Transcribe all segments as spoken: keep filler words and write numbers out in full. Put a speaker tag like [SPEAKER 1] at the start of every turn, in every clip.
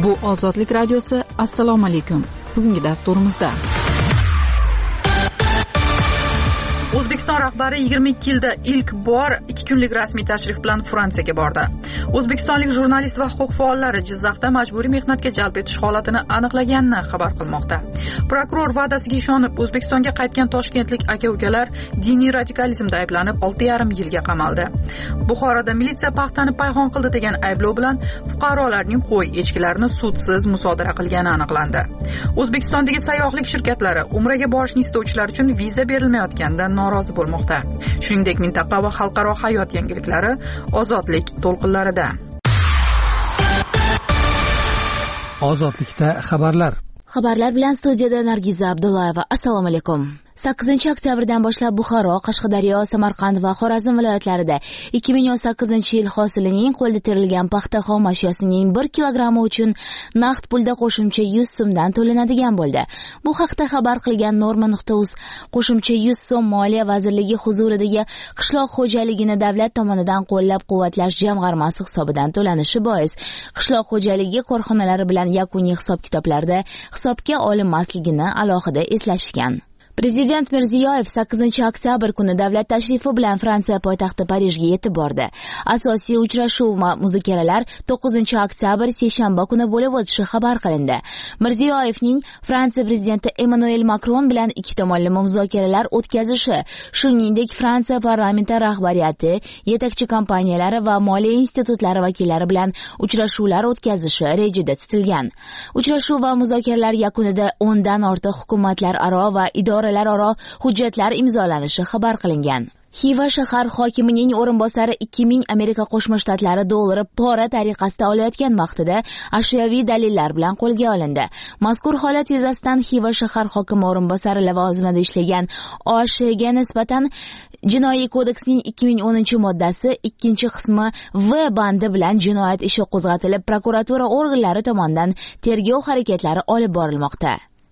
[SPEAKER 1] Bu Ozodlik radiosi. Assalomu alaykum. Bugungi dasturimizda O'zbekiston rahbari yigirma ikki yilda ilk bor ikki kunlik rasmiy tashrif bilan Fransiyaga bordi. O'zbekistonlik jurnalist va huquq faollari Jizzaxda majburiy mehnatga jalb etish holatini aniqlaganini xabar qilmoqda. Prokuror va'dasiga ishonib O'zbekistonga qaytgan toshkentlik aka-ukalar diniy radikalizmda ayblanib olti yarim yilga qamaldi. Buxoroda militsiya paxtani payhon qildi degan ayblov bilan fuqarolarning qo'y echkilarini sudsiz musodara qilgani aniqlandi. O'zbekistondagi sayyohlik shirkatlari Umraga borishni istovchilar uchun viza berilmayotganidan norozi bo'lmoqda. Shuningdek, mintaqa va xalqaro hayot yangiliklari Ozodlik to'lqinlarida.
[SPEAKER 2] Ozodlikda xabarlar.
[SPEAKER 3] Xabarlar bilan studiyada Nargiza Abdullayeva. Assalomu alaykum. sakkizinchi oktyabrdan boshlab Buxoro, Qashqadaryo, Samarqand va Xorazm viloyatlarida ikki ming o'n sakkizinchi yil hosilining qo'lda terilgan paxta xom ashyosining bir kilogrammi uchun naqd pulda qo'shimcha yuz so'mdan to'lanadigan bo'ldi. Bu haqda xabar qilgan Norma.uz qo'shimcha yuz so'm Moliya vazirligi huzuridagi qishloq xo'jaligini davlat tomonidan qo'llab-quvvatlash jamg'armasi hisobidan to'lanishi bois qishloq xo'jaligi korxonalari bilan yakuniy hisob-kitoblarda hisobga olinmasligini alohida eslatishgan. Prezident Mirziyoyev sakkizinchi oktyabr kuni davlat tashrifi bilan Fransiya poytaxti Parijga yetib bordi. Asosiy uchrashuv va muzokaralar to'qqizinchi oktyabr seshanba kuni bo'lib o'tishi xabar qilindi. Mirziyoyevning Fransiya prezidenti Emmanuel Macron bilan ikki tomonlama muzokaralar o'tkazishi, shuningdek Fransiya parlamenti rahbariyati, yetakchi kompaniyalari va moliya institutlari vakillari bilan uchrashuvlar o'tkazishi rejada tutilgan. Uchrashuv va muzokaralar yakunida o'ndan ortiq hukumatlararo va idora aro hujjatlar imzolanishi xabar qilingan. Xiva shahar hokimining o'rinbosari ikki ming Amerika Qo'shma Shtatlari dollari pora tariqasida olayotgan vaqtida ashyoviy dalillar bilan qo'lga olindi. Mazkur holat yuzasidan Xiva shahar hokimi o'rinbosari lavozimida ishlagan O Sh ga nisbatan Jinoiy kodeksining ikki ming o'ninchi moddasi ikkinchi qismi V bandi bilan jinoyat ishi qo'zg'atilib, prokuratura organlari tomonidan tergov harakatlari olib borilmoqda.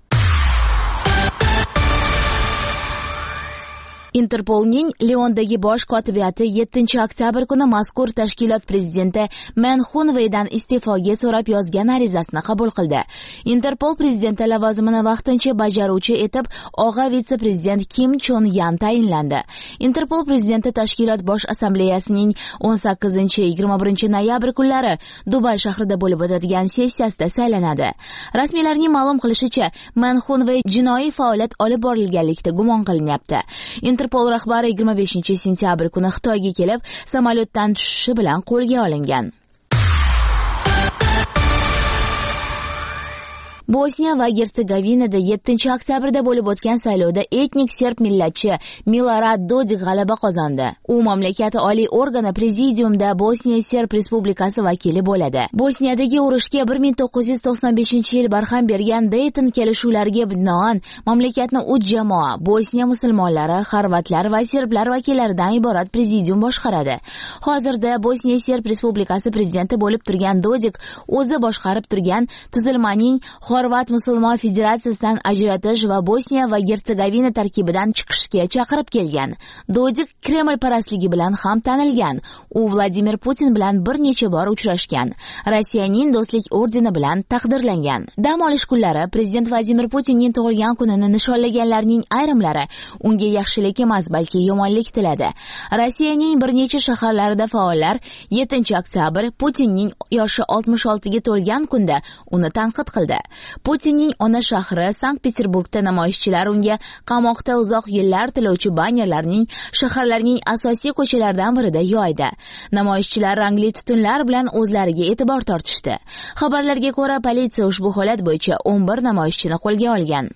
[SPEAKER 3] Interpolning Leondagi bosh kotibiyati yettinchi oktyabr kuni mazkur tashkilot prezidenti Men Hunveydan iste'foga so'rab yozgan arizasini qabul qildi. Interpol prezidenti lavozimini vaqtincha bajaruvchi etib og'a vitse-prezident Kim Chon Yan tayinlandi. Interpol prezidenti tashkilot bosh assambleyasining o'n sakkizinchi yigirma birinchi noyabr kunlari Dubay shahrida bo'lib o'tadigan sessiyasida saylanadi. Rasmiylarning ma'lum qilishicha, Men Hunvey jinoiy faoliyat olib borilganlikda gumon qilinyapti. Interpol rahbari yigirma beshinchi sentyabr kuni Xitoyga kelib, samolyotdan tushishi bilan qo'lga olingan. Bosniya va Gersegovinada yettinchi oktyabrda bo'lib o'tgan saylovda etnik serb millatchi Milorad Dodik g'alaba qozondi. U mamlakat oliy organi prezidiumda Bosniya Serb Respublikasi vakili bo'ladi. Bosniyadagi urushga bir ming to'qqiz yuz to'qson beshinchi yil barham bergan Dayton kelishuvlariga binoan mamlakatni uch jamoa, Bosniya musulmonlari, xorvatlar va serblar vakillaridan iborat prezidium boshqaradi. Hozirda Bosniya Serb Respublikasi prezidenti bo'lib turgan Dodik o'zi boshqarib turgan tuzilmaning Xorvat musulmon federatsiyasidan ajratish va Bosniya va Gersegovina tarkibidan chiqishga chaqirib kelgan. Dodik Kreml parastligi bilan ham tanilgan. U Vladimir Putin bilan bir necha bor uchrashgan. Rossiyaning do'stlik ordeni bilan taqdirlangan. Dam olish kunlari prezident Vladimir Putinning tug'ilgan kunini nishonlaganlarning ayrimlari unga yaxshilik emas, balki yomonlik tiladi. Rossiyaning bir necha shaharlarida faollar yettinchi oktyabr Putinning yoshi oltmish oltiga to'lgan kunda uni tanqid qildi. Putinning ona shahri Sankt-Peterburgda namoyishchilar unga qamoqda uzoq yillar tilovchi bannerlarning shaharlarning asosiy ko'chalaridan birida yoydi. Namoyishchilar rangli tutunlar bilan o'zlariga e'tibor tortishdi. Xabarlarga ko'ra, politsiya ushbu holat bo'yicha o'n bir namoyishchini qo'lga olgan.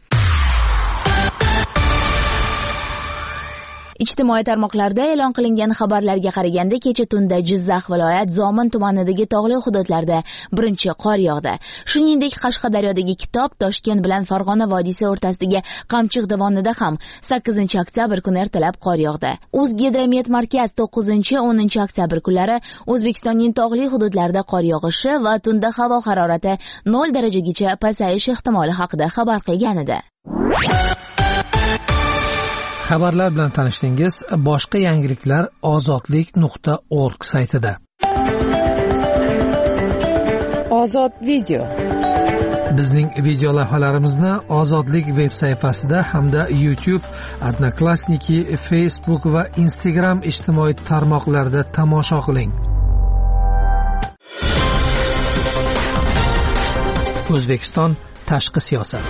[SPEAKER 3] Ijtimoiy tarmoqlarda e'lon qilingan xabarlarga qaraganda, kecha tunda Jizzax viloyat Zomin tumanidagi tog'li hududlarda birinchi qor yog'di. Shuningdek, Qashqadaryodagi Kitob, Toshkent bilan Farg'ona vodiysi o'rtasidagi Qamchiq dovonida ham sakkizinchi oktyabr kuni ertalab qor yog'di. O'zgidromet markaz to'qqizinchi o'ninchi oktyabr kunlari O'zbekistonning tog'li hududlarida qor yog'ishi va tunda havo harorati nol darajagacha pasayish ehtimoli haqida xabar qilgan edi.
[SPEAKER 2] Xabarlar bilan tanishdingiz. Boshqa yangiliklar ozodlik nuqta org saytida.
[SPEAKER 1] Ozod video.
[SPEAKER 2] Bizning video lavhalarimizni Ozodlik veb sayfasida hamda YouTube, Odnoklassniki, Facebook va Instagram ijtimoiy tarmoqlarida tomosha qiling. O'zbekiston tashqi siyosat.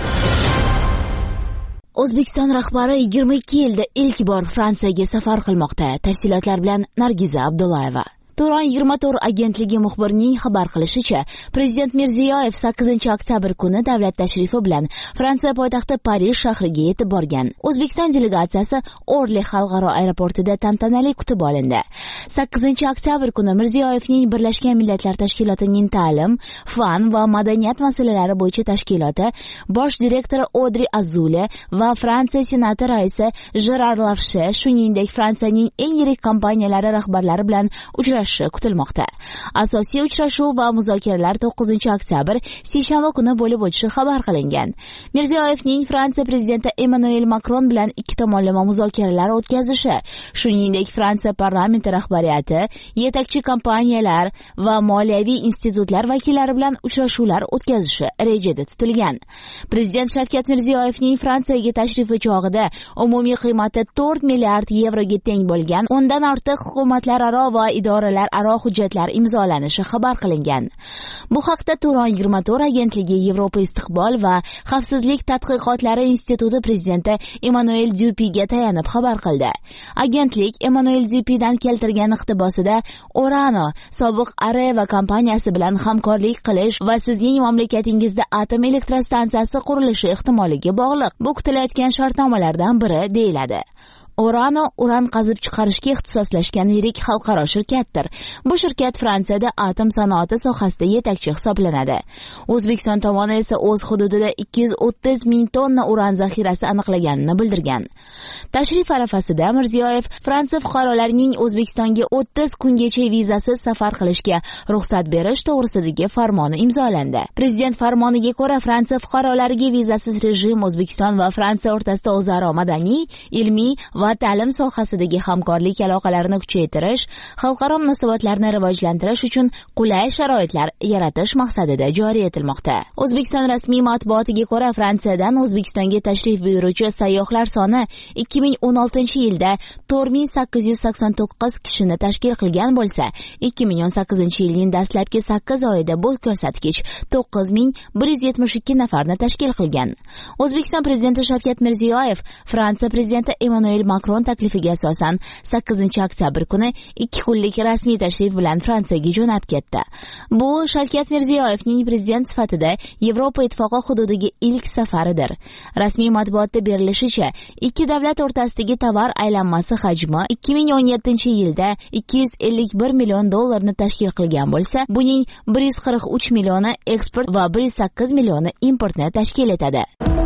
[SPEAKER 3] O'zbekiston rahbari yigirma ikki yilda ilk bor Fransiyaga safar qilmoqda. Tafsilotlar bilan Nargiza Abdullayeva. Turon yigirma to'rt agentligi muxbirining xabar qilishicha, Prezident Mirziyoyev sakkizinchi oktyabr kuni davlat tashrifi bilan Fransiya poytaxti Parij shahriga yetib borgan. O'zbekiston delegatsiyasi Orli xalqaro aeroportida tantanali kutib olindi. sakkizinchi oktyabr kuni Mirziyoyevning Birlashgan Millatlar Tashkilotining ta'lim, fan va madaniyat masalalari bo'yicha tashkiloti bosh direktori Odri Azule va Fransiya Senati raisi Jerar Larshe, shuningdek Fransiyaning eng yirik kompaniyalari rahbarlari bilan uchrashishi kutilmoqda. Asosiy uchrashuv va muzokaralar to'qqizinchi oktyabr seshanba kuni bo'lib o'tishi xabar qilingan. Mirziyoyevning Fransiya prezidenti Emmanuel Macron bilan ikki tomonlama muzokaralar o'tkazishi, shuningdek Fransiya parlamenti rahbariyati, yetakchi kompaniyalar va moliyaviy institutlar vakillari bilan uchrashuvlar o'tkazishi rejada tutilgan. Prezident Shavkat Mirziyoyevning Fransiyaga tashrifi chog'ida umumiy qiymati to'rt milliard yevroga teng bo'lgan o'ndan ortiq hukumatlararo va idoralar aro hujjatlar imzolanishi xabar qilingan. Bu haqda Turon yigirma to'rt agentligi Yevropa istiqbol va xavfsizlik tadqiqotlari instituti prezidenti Emmanuel Dupiga tayanib xabar qildi. Agentlik Emmanuel Dupidan keltirgan iqtibosida Orano sobiq Areva kompaniyasi bilan hamkorlik qilish va sizning mamlakatingizda atom elektrostansiyasi qurilishi ehtimoliga bog'liq. Bu kutilayotgan shartnomalardan biri deyiladi. Orano uran qazib chiqarishga ixtisoslashgan yirik xalqaro shirkatdir. Bu shirkat Fransiyada atom sanoati sohasida yetakchi hisoblanadi. O'zbekiston tomoni esa o'z hududida ikki yuz o'ttiz ming tonna uran zaxirasi aniqlaganini bildirgan. Tashrif arafasida Mirziyoyev Fransiya fuqarolarining O'zbekistonga o'ttiz kungacha vizasiz safar qilishga ruxsat berish to'g'risidagi farmoni imzolandi. Prezident farmoniga ko'ra Fransiya fuqarolariga vizasiz rejim O'zbekiston va Fransiya o'rtasida o'zaro madaniy, ilmiy va ta'lim sohasidagi hamkorlik aloqalarini kuchaytirish, xalqaro munosabatlarni rivojlantirish uchun qulay sharoitlar yaratish maqsadida joriy etilmoqda. O'zbekiston rasmiy matbuotiga ko'ra, Fransiyadan O'zbekistonga tashrif buyuruvchi sayyohlar soni ikki ming o'n oltinchi yilda to'rt ming sakkiz yuz sakson to'qqiz kishini tashkil qilgan bo'lsa, ikki ming o'n sakkizinchi yilning dastlabki sakkiz oyida bu ko'rsatkich to'qqiz ming bir yuz yetmish ikki nafarni tashkil qilgan. O'zbekiston prezidenti Shavkat Mirziyoyev Fransiya prezidenti Emmanuel Macron taklifiga asosan sakkizinchi oktyabr kuni ikki kunlik rasmiy tashrif bilan Fransiyaga jo'nab ketdi. Bu Shavkat Mirziyoyevning prezident sifatida Yevropa ittifoqi hududiga ilk safaridir. Rasmiy matbuotda berilishicha, ikki davlat o'rtasidagi tovar aylanmasi hajmi ikki ming o'n yettinchi yilda ikki yuz ellik bir million dollarni tashkil qilgan bo'lsa, buning bir yuz qirq uch millioni eksport va bir yuz sakkiz millioni importni tashkil etadi.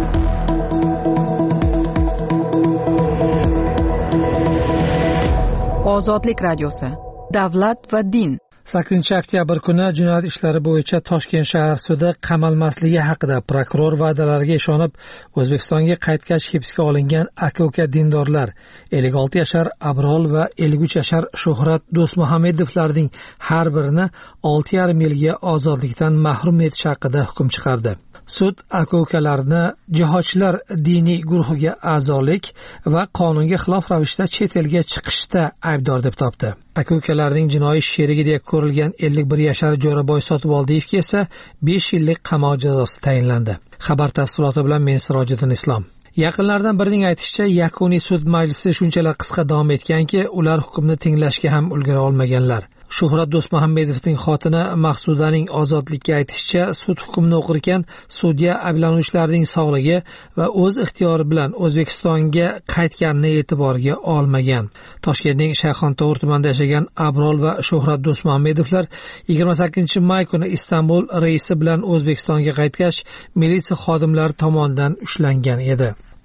[SPEAKER 1] Ozodlik radiosi. Davlat va din.
[SPEAKER 2] sakkizinchi oktyabr kuni jinoyat ishlari bo'yicha Toshkent shahar sudi qamalmasligi haqida prokuror va'dalariga ishonib O'zbekistonga qaytgach hibsga olingan aka-uka dindorlar ellik olti yashar Abrol va ellik uch yashar Shuhrat Do'stmuhammedovlarning har birini olti yarim yilga ozodlikdan mahrum etish haqida hukm chiqardi. Sud aka-ukalarni jihodchilar diniy guruhiga a'zolik va qonunga xilof ravishda chet elga chiqishda aybdor deb topdi. Aka-ukalarning jinoiy sherigi deb ko'rilgan ellik bir yashar Jo'raboy Sotibaldiyevga esa besh yillik qamoq jazosi tayinlandi. Xabar tafsiloti bilan men Sirojiddin Islom. Yaqinlardan birining aytishicha, yakuniy sud majlisi shunchalar qisqa davom etganki, ular hukmni tinglashga ham ulgura olmaganlar. Shuhrat Do'stmuhammedovning xotini Maqsudaning ozodlikka aytishicha, sud hukmini o'qirkan sudya ayblanuvchilarning sog'ligi va o'z ixtiyori bilan O'zbekistonga qaytganini e'tiborga olmagan. Toshkentning Shayxontohur tumanida yashagan Abrol va Shuhrat Do'stmuhammedovlar yigirma sakkizinchi may kuni Istanbul reysi bilan O'zbekistonga qaytgach, militsiya xodimlari tomonidan ushlangan edi.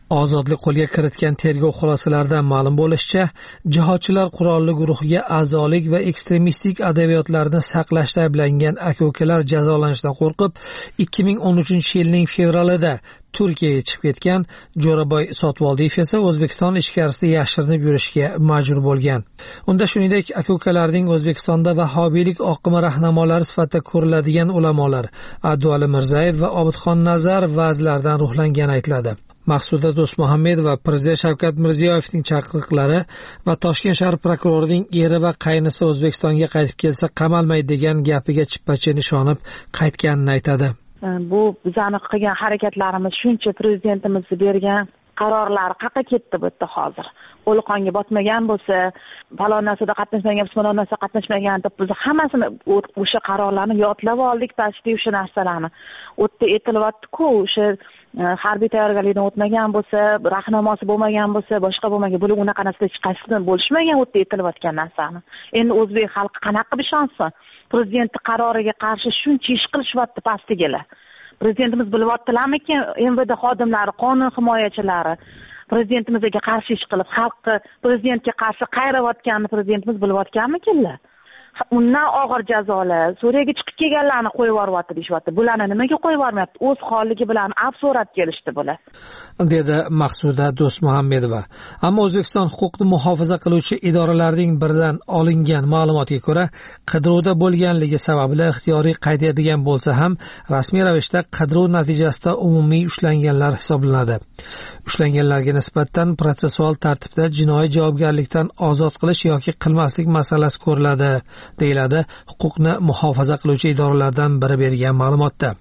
[SPEAKER 2] Ozodlik qo'lga kiritgan tergov xulosalaridan ma'lum bo'lishicha, jihodchilar qurolli guruhiga a'zolik va ekstremistik adabiyotlarni saqlashda ayblangan aka-ukalar jazolanishdan qo'rqib, ikki ming o'n uchinchi yilning fevralida Turkiyaga chiqib ketgan Jo'raboy Sotvoldiyev esa O'zbekiston ichkarisida yashirinib yurishga majbur bo'lgan. Unda shuningdek aka-ukalarning O'zbekistonda vahobiylik oqimi rahnamolari sifatida ko'riladigan ulamolar Abduali Mirzayev va Obidxon Nazarov va'zlaridan ruhlangani aytiladi. Maqsuda Do'stmuhammedova Prezident Shavkat Mirziyoyevning chaqiriqlari va Toshkent shahar prokurorining eri va qaynisi O'zbekistonga qaytib kelsa qamalmaydi degan gapiga chippa-chin ishonib qaytganini aytadi.
[SPEAKER 4] Bu bizani qilgan harakatlarimiz shuncha prezidentimiz bergan qarorlari qayerga ketdi bu yerda hozir. Qo'li qonga botmagan bo'lsa, falon narsada qatnashmagan, falon narsada qatnashmagan deb biz hammasini o'sha qarorlarni yodlab oldik, pastda o'sha narsalarni. O'tda aytilyapti-ku, o'sha harbiy tayyorgarlikdan o'tmagan bo'lsa, rahnamosi bo'lmagan bo'lsa, boshqa bo'lmagan, bular unaqa narsada hech qaysi bo'lishmagan o'tda aytilayotgan narsani. Endi o'zbek xalqi qanaqa qilib ishonsin? Prezidentning qaroriga qarshi shuncha ish qilishyapti pastigalar. Prezidentimiz bilyaptilarmi-ki, M V D xodimlari, qonun himoyachilari prezidentimizga qarshi ish qilib, xalqni prezidentga qarshi qayrayotganini prezidentimiz bilyaptganmikinlar? Undan og'ir jazolar, Suriyaga chiqib kelganlarni qo'yib yuboryapti deyapti. Bularni nimaga qo'yib yubormayapti? O'z holligi bilan af so'rab kelishdi bular.
[SPEAKER 2] dedi Maqsuda Do'stmuhammedova. Ammo O'zbekiston huquqni muhofaza qiluvchi idoralarining biridan olingan ma'lumotga ko'ra, qidiruvda bo'lganligi sababli ixtiyoriy qaydiydigan bo'lsa ham, rasmiy ravishda qidiruv natijasida umumiy ushlanganlar hisoblanadi. Ushlanganlarga nisbatan protsessual tartibda jinoiy javobgarlikdan ozod qilish yoki qilmaslik masalasi ko'riladi, deyiladi huquqni muhofaza qiluvchi idoralardan biri bergan ma'lumotda.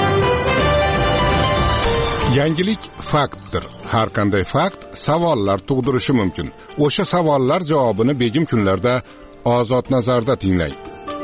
[SPEAKER 5] Yangilik faktdir. Har qanday fakt savollar tug'dirishi mumkin. O'sha savollar javobini begim kunlarda Ozod nazarda tinglang.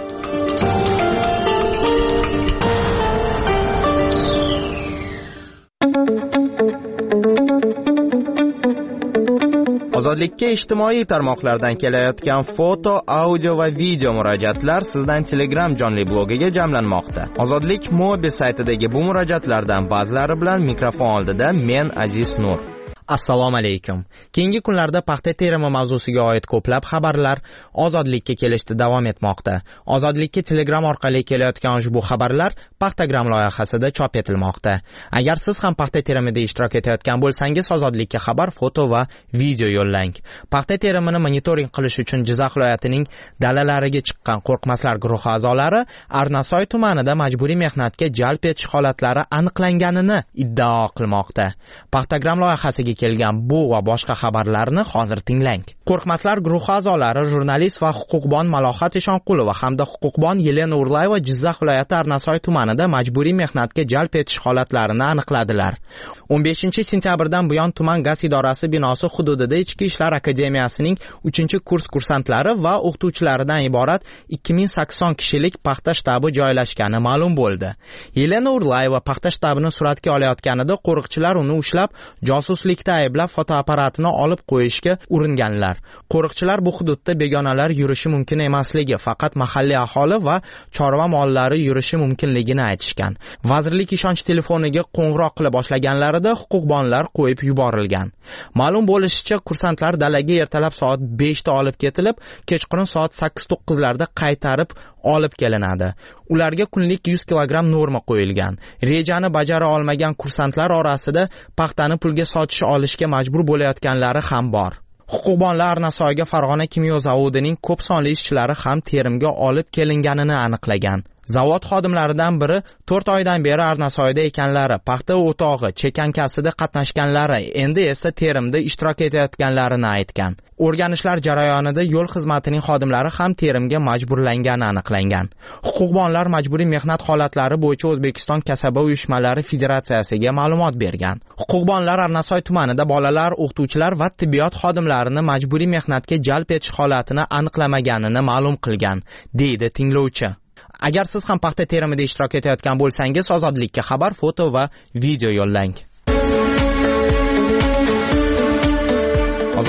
[SPEAKER 6] Ozodlikka ijtimoiy tarmoqlardan kelayotgan foto, audio va video murojaatlar sizdan Telegram jonli blogiga jamlanmoqda. Ozodlik Mobi saytidagi bu murojaatlardan ba'zilari bilan mikrofon oldida men Aziz Nur. Assalomu alaykum. Keyingi kunlarda paxta terimi mavzusiga oid ko'plab xabarlar Ozodlikka kelishda davom etmoqda. Ozodlikka Telegram orqali kelayotgan ushbu xabarlar Paxtagram loyihasida chop etilmoqda. Agar siz ham paxta terimida ishtirok etayotgan bo'lsangiz, Ozodlikka xabar, foto va video yo'llang. Paxta terimini monitoring qilish uchun Jizzax viloyatining dalalariga chiqqan qo'rqmaslar guruhi a'zolari Arnasoy tumanida majburiy mehnatga jalb etish holatlari aniqlanganini iddao qilmoqda. Paxtagram loyihasiga kelgan bu va boshqa xabarlarni hozir tinglang. Qo'rqmaslar guruhi a'zolari jurnalist va huquqbon Malohat Eshonqulova hamda huquqbon Yelena Urlayeva Jizzax viloyati Arnasoy tumanida majburiy mehnatga jalb etish holatlarini aniqladilar. o'n beshinchi sentyabrdan buyon tuman gaz idorasi binosi hududida Ichki ishlar akademiyasining uchinchi kurs kursantlari va o'qituvchilaridan iborat ikki ming sakson kishilik paxta shtabi joylashgani ma'lum bo'ldi. Yelena Urlayeva paxta shtabini suratga olayotganida qo'riqchilar uni ushlab, josuslikda ayblab fotoapparatini olib qo'yishga uringanlar. Qo'riqchilar bu hududda begonalar yurishi mumkin emasligi, faqat mahalliy aholi va chorva mollari yurishi mumkinligini aytishgan. Vazirlik ishonch telefoniga qo'ng'iroq qila boshlaganlarida huquqbonlar qo'yib yuborilgan. Ma'lum bo'lishicha, kursantlar dalaga ertalab soat beshda olib ketilib, kechqurun soat sakkiz to'qqiz larda qaytarib olib kelinadi. Ularga kunlik yuz kilogramm norma qo'yilgan. Rejani bajara olmagan kursantlar orasida paxtani pulga sotish olishga majbur bo'layotganlari ham bor. Huquqbonlar Arnasoyga Farg'ona kimyo zavodining ko'p sonli ishchilari ham terimga olib kelinganini aniqlagan. Zavod xodimlaridan biri to'rt oydan beri Arnasoyda ekanlari, paxta o'tog'i, chekankasida qatnashganlari, endi esa terimda ishtirok etayotganlarini aytgan. O'rganishlar jarayonida yo'l xizmatining xodimlari ham terimga majburlangani aniqlangan. Huquqbonlar majburiy mehnat holatlari bo'yicha O'zbekiston kasaba uyushmalari federatsiyasiga ma'lumot bergan. Huquqbonlar Arnasoy tumanida bolalar, o'qituvchilar va tibbiyot xodimlarini majburiy mehnatga jalb etish holatini aniqlamaganini ma'lum qilgan, deydi tinglovchi. Agar siz ham paxta terimida ishtirok etayotgan bo'lsangiz, Ozodlikka xabar, foto va video yo'llang.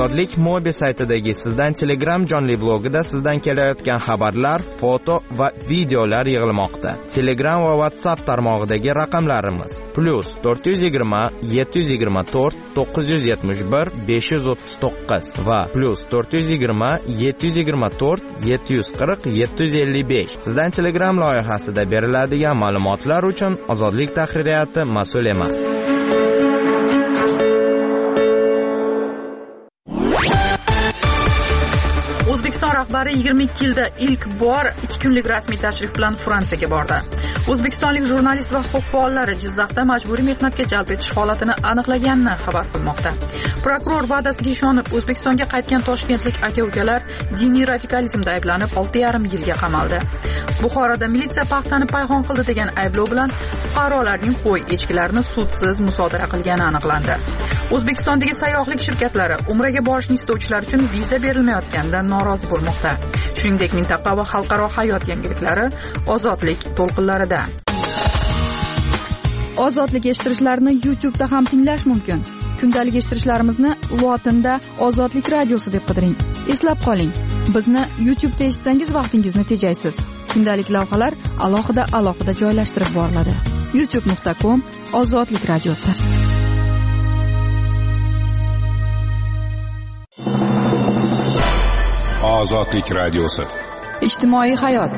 [SPEAKER 6] Ozodlik Mobi saytidagi Sizdan Telegram jonli blogida sizdan kelayotgan xabarlar, foto va videolar yig'ilmoqda. Telegram va WhatsApp tarmog'idagi raqamlarimiz plus to'rt yuz yigirma yetti yuz yigirma to'rt to'qqiz yuz yetmish bir besh yuz o'ttiz to'qqiz va plus to'rt yuz yigirma yetti yuz yigirma to'rt yetti yuz qirq yetti yuz ellik besh. Sizdan Telegram loyihasida beriladigan ma'lumotlar uchun Ozodlik tahririyati mas'ul emas.
[SPEAKER 1] O'zbekiston rahbari yigirma ikki yilda ilk bor ikki kunlik rasmiy tashrif bilan Fransiyaga bordi. O'zbekistonlik jurnalist va huquq faollari Jizzaxda majburiy mehnatga jalb etish holatini aniqlaganini xabar qilmoqda. Prokuror va'dasiga ishonib O'zbekistonga qaytgan toshkentlik aka-ukalar diniy radikalizmda ayblanib olti yarim yilga qamaldi. Buxoroda militsiya paxtani payhon qildi degan ayblov bilan fuqarolarning qo'y echkilarini sudsiz musodara qilgani aniqlandi. O'zbekistondagi sayyohlik shirkatlari Umraga borishni istovchilar uchun viza berilmayotganidan norozi bo'lmoqda. Shuningdek, mintaqa va xalqaro hayot yangiliklari Ozodlik to'lqinlarida.
[SPEAKER 7] Ozodlik eshittirishlarni YouTube'da ham tinglash mumkin. Kundalik eshittirishlarimizni lotinda Ozodlik radiosi deb qidiring. Eslab qoling, bizni YouTube'da eshitsangiz vaqtingizni tejaysiz. Kundalik lavhalar alohida alohida joylashtirib boriladi. youtube nuqta com Ozodlik radiosi.
[SPEAKER 5] Ozodlik radiosi.
[SPEAKER 7] Ijtimoiy hayot.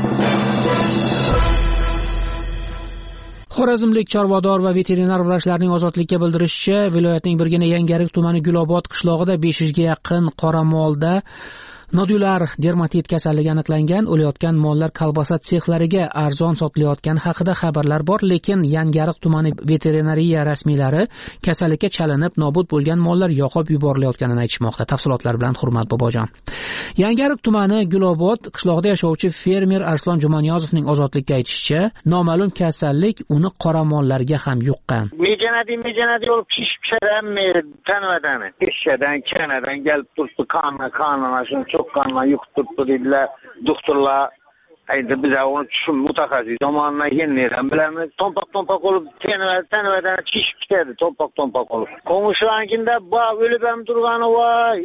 [SPEAKER 8] Xorazmlik chorvador va veterinar vrachlarning Ozodlikka bildirishicha, viloyatning Birgina Yangiariq tumani Gulobod qishlog'ida besh yuzga yaqin qoramolda nodular dermatit kasalligi aniqlangan. O'layotgan mollar kolbasa sexlariga arzon sotilayotgani haqida xabarlar bor, lekin Yangiariq tumani veterinariya rasmiylari kasallikka chalinib nobud bo'lgan mollar yoqib yuborilayotganini aytishmoqda. Tafsilotlar bilan Hurmat Bobojon. Yangiariq tumani Gulobod qishlog'ida yashovchi fermer Arslon Jumaniyozovning Ozodlikka aytishicha, noma'lum kasallik uni qoramollarga ham yuqqan.
[SPEAKER 9] Mejanadi mejanadi olib pishishadimi tanvadan. Pishishdan, kanadan kelib turibdi, qonni qonni shuni cho'qqanlar yuqib turibdi dedilar. Doktorlar aytdi, biz uni tushun mutaxassis tomonidan kelmaydi. Bilamiz, to'mpoq-to'mpoq olib tanvadan tanvadan chishib ketadi, to'mpoq-to'mpoq olib. Qo'mishlarnikida bu o'lib ham turgani va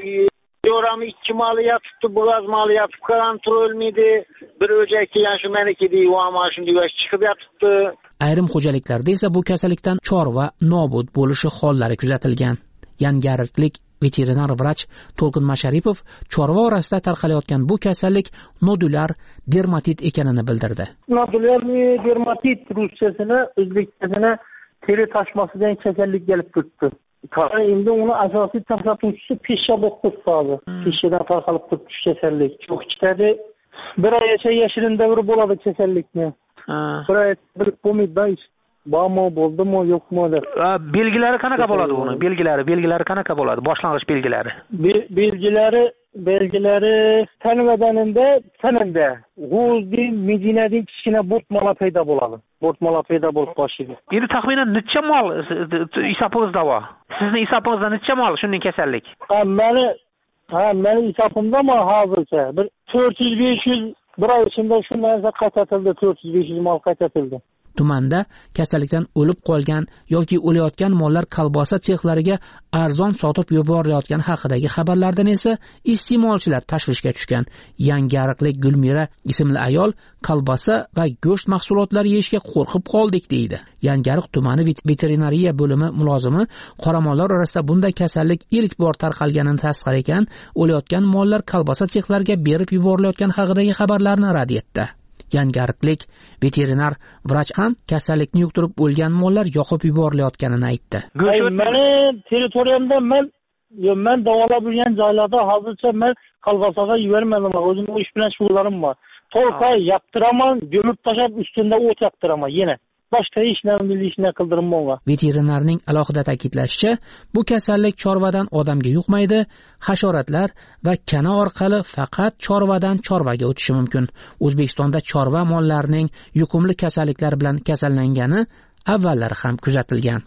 [SPEAKER 9] yo'rami ikki mali yotibdi, biroz mali yotib qolgan turolmaydi. Bir o'jak kelgan shu meniki deydi, va mana shunday chiqib yotibdi.
[SPEAKER 8] Ayrim xo'jaliklarda esa bu kasallikdan chorva nobud bo'lishi hollari kuzatilgan. Yangiariqlik veterinar vrach To'lqin Masharipov chorva orasida tarqalayotgan bu kasallik nodular dermatit ekanini bildirdi.
[SPEAKER 10] Nodular dermatit ruschasini, o'zbekchasini teri tashmasi degan kasallik kelib turibdi. Endi uni asosiy tarqatuvchisi peshsha bo'lib turibdi. Peshshadan tarqalib turibdi kasallik. Cho'q chiqadi. Bir oygacha yashirin davri bo'ladi kasallikni. Bir oy bilib bo'lmaydi. Bormi, bo'ldimi, yo'qmi deb.
[SPEAKER 8] Belgilari qanaqa bo'ladi uni? Belgilari, belgilari qanaqa bo'ladi? Boshlang'ich belgilari.
[SPEAKER 10] Belgilari, belgilari tanvadanida, tanada. G'o'zdi, medinadin kichkina bo'rtmola paydo bo'ladi. Bo'rtmola paydo bo'lib boshlaydi.
[SPEAKER 8] Endi taxminan necha mol hisobingizda bor? Sizning hisobingizda necha mol shunday kasallik?
[SPEAKER 10] Ha, meni ha, meni hisobimda mol hozircha bir to'rt yuz besh yuz bir oy ichida shu narsa qaytatildi, to'rt yuz besh yuz mol qaytatildi.
[SPEAKER 8] Tumanda kasallikdan o'lib qolgan yoki o'layotgan mollar kolbasa sexlariga arzon sotib yuborilayotgani haqidagi xabarlardan esa iste'molchilar tashvishga tushgan. Yangiariqlik Gulmira ismli ayol kolbasa va go'sht mahsulotlari yeyishga qo'rqib qoldik deydi. Yangiariq tumani veterinariya bo'limi mulozimi qoramollar orasida bunday kasallik ilk bor tarqalganini tasdiqlar ekan, o'layotgan mollar kolbasa sexlariga berib yuborilayotgani haqidagi xabarlarni rad etdi. Yangiariqlik veterinar vrach ham kasallikni yuqtirib o'lgan mollar yoqib yuborilayotganini aytdi.
[SPEAKER 10] Meni territoriyamda men men davolab yurgan joylarda hozircha men kolbasaga yubormadim. O'zim ish bilan shug'ullarim bor. To'lqay yaptiraman, gömib tashlab ustunda o't yaptiraman yana. Boshqa hech narsa ishni qildirmayman.
[SPEAKER 8] Veterinarning alohida ta'kidlashicha, bu kasallik chorvadan odamga yuqmaydi, hasharotlar va kana orqali faqat chorvadan chorvaga o'tishi mumkin. O'zbekistonda chorva mollarining yuqumli kasalliklar bilan kasallangani avvallari ham kuzatilgan.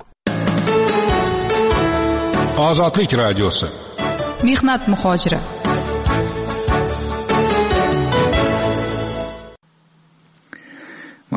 [SPEAKER 5] Ozodlik radiosi.
[SPEAKER 7] Mehnat muhojiri.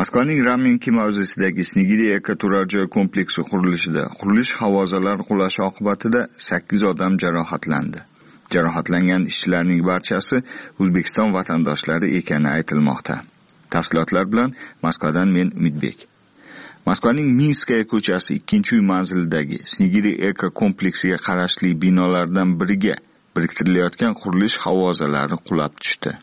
[SPEAKER 11] Moskvaning Ramenki mavzesidagi Snigiri ekoturar joy kompleksi qurilishida qurilish havozalari qulashi oqibatida sakkiz odam jarohatlandi. Jarohatlangan ishchilarning barchasi O'zbekiston vatandoshlari ekani aytilmoqda. Tafsilotlar bilan Moskvadan men Umidbek. Moskvaning Minskaya ko'chasi ikkinchi uy manzilidagi Snigiri eko kompleksiga qarashli binolardan biriga biriktirilayotgan qurilish havozalari qulab tushdi.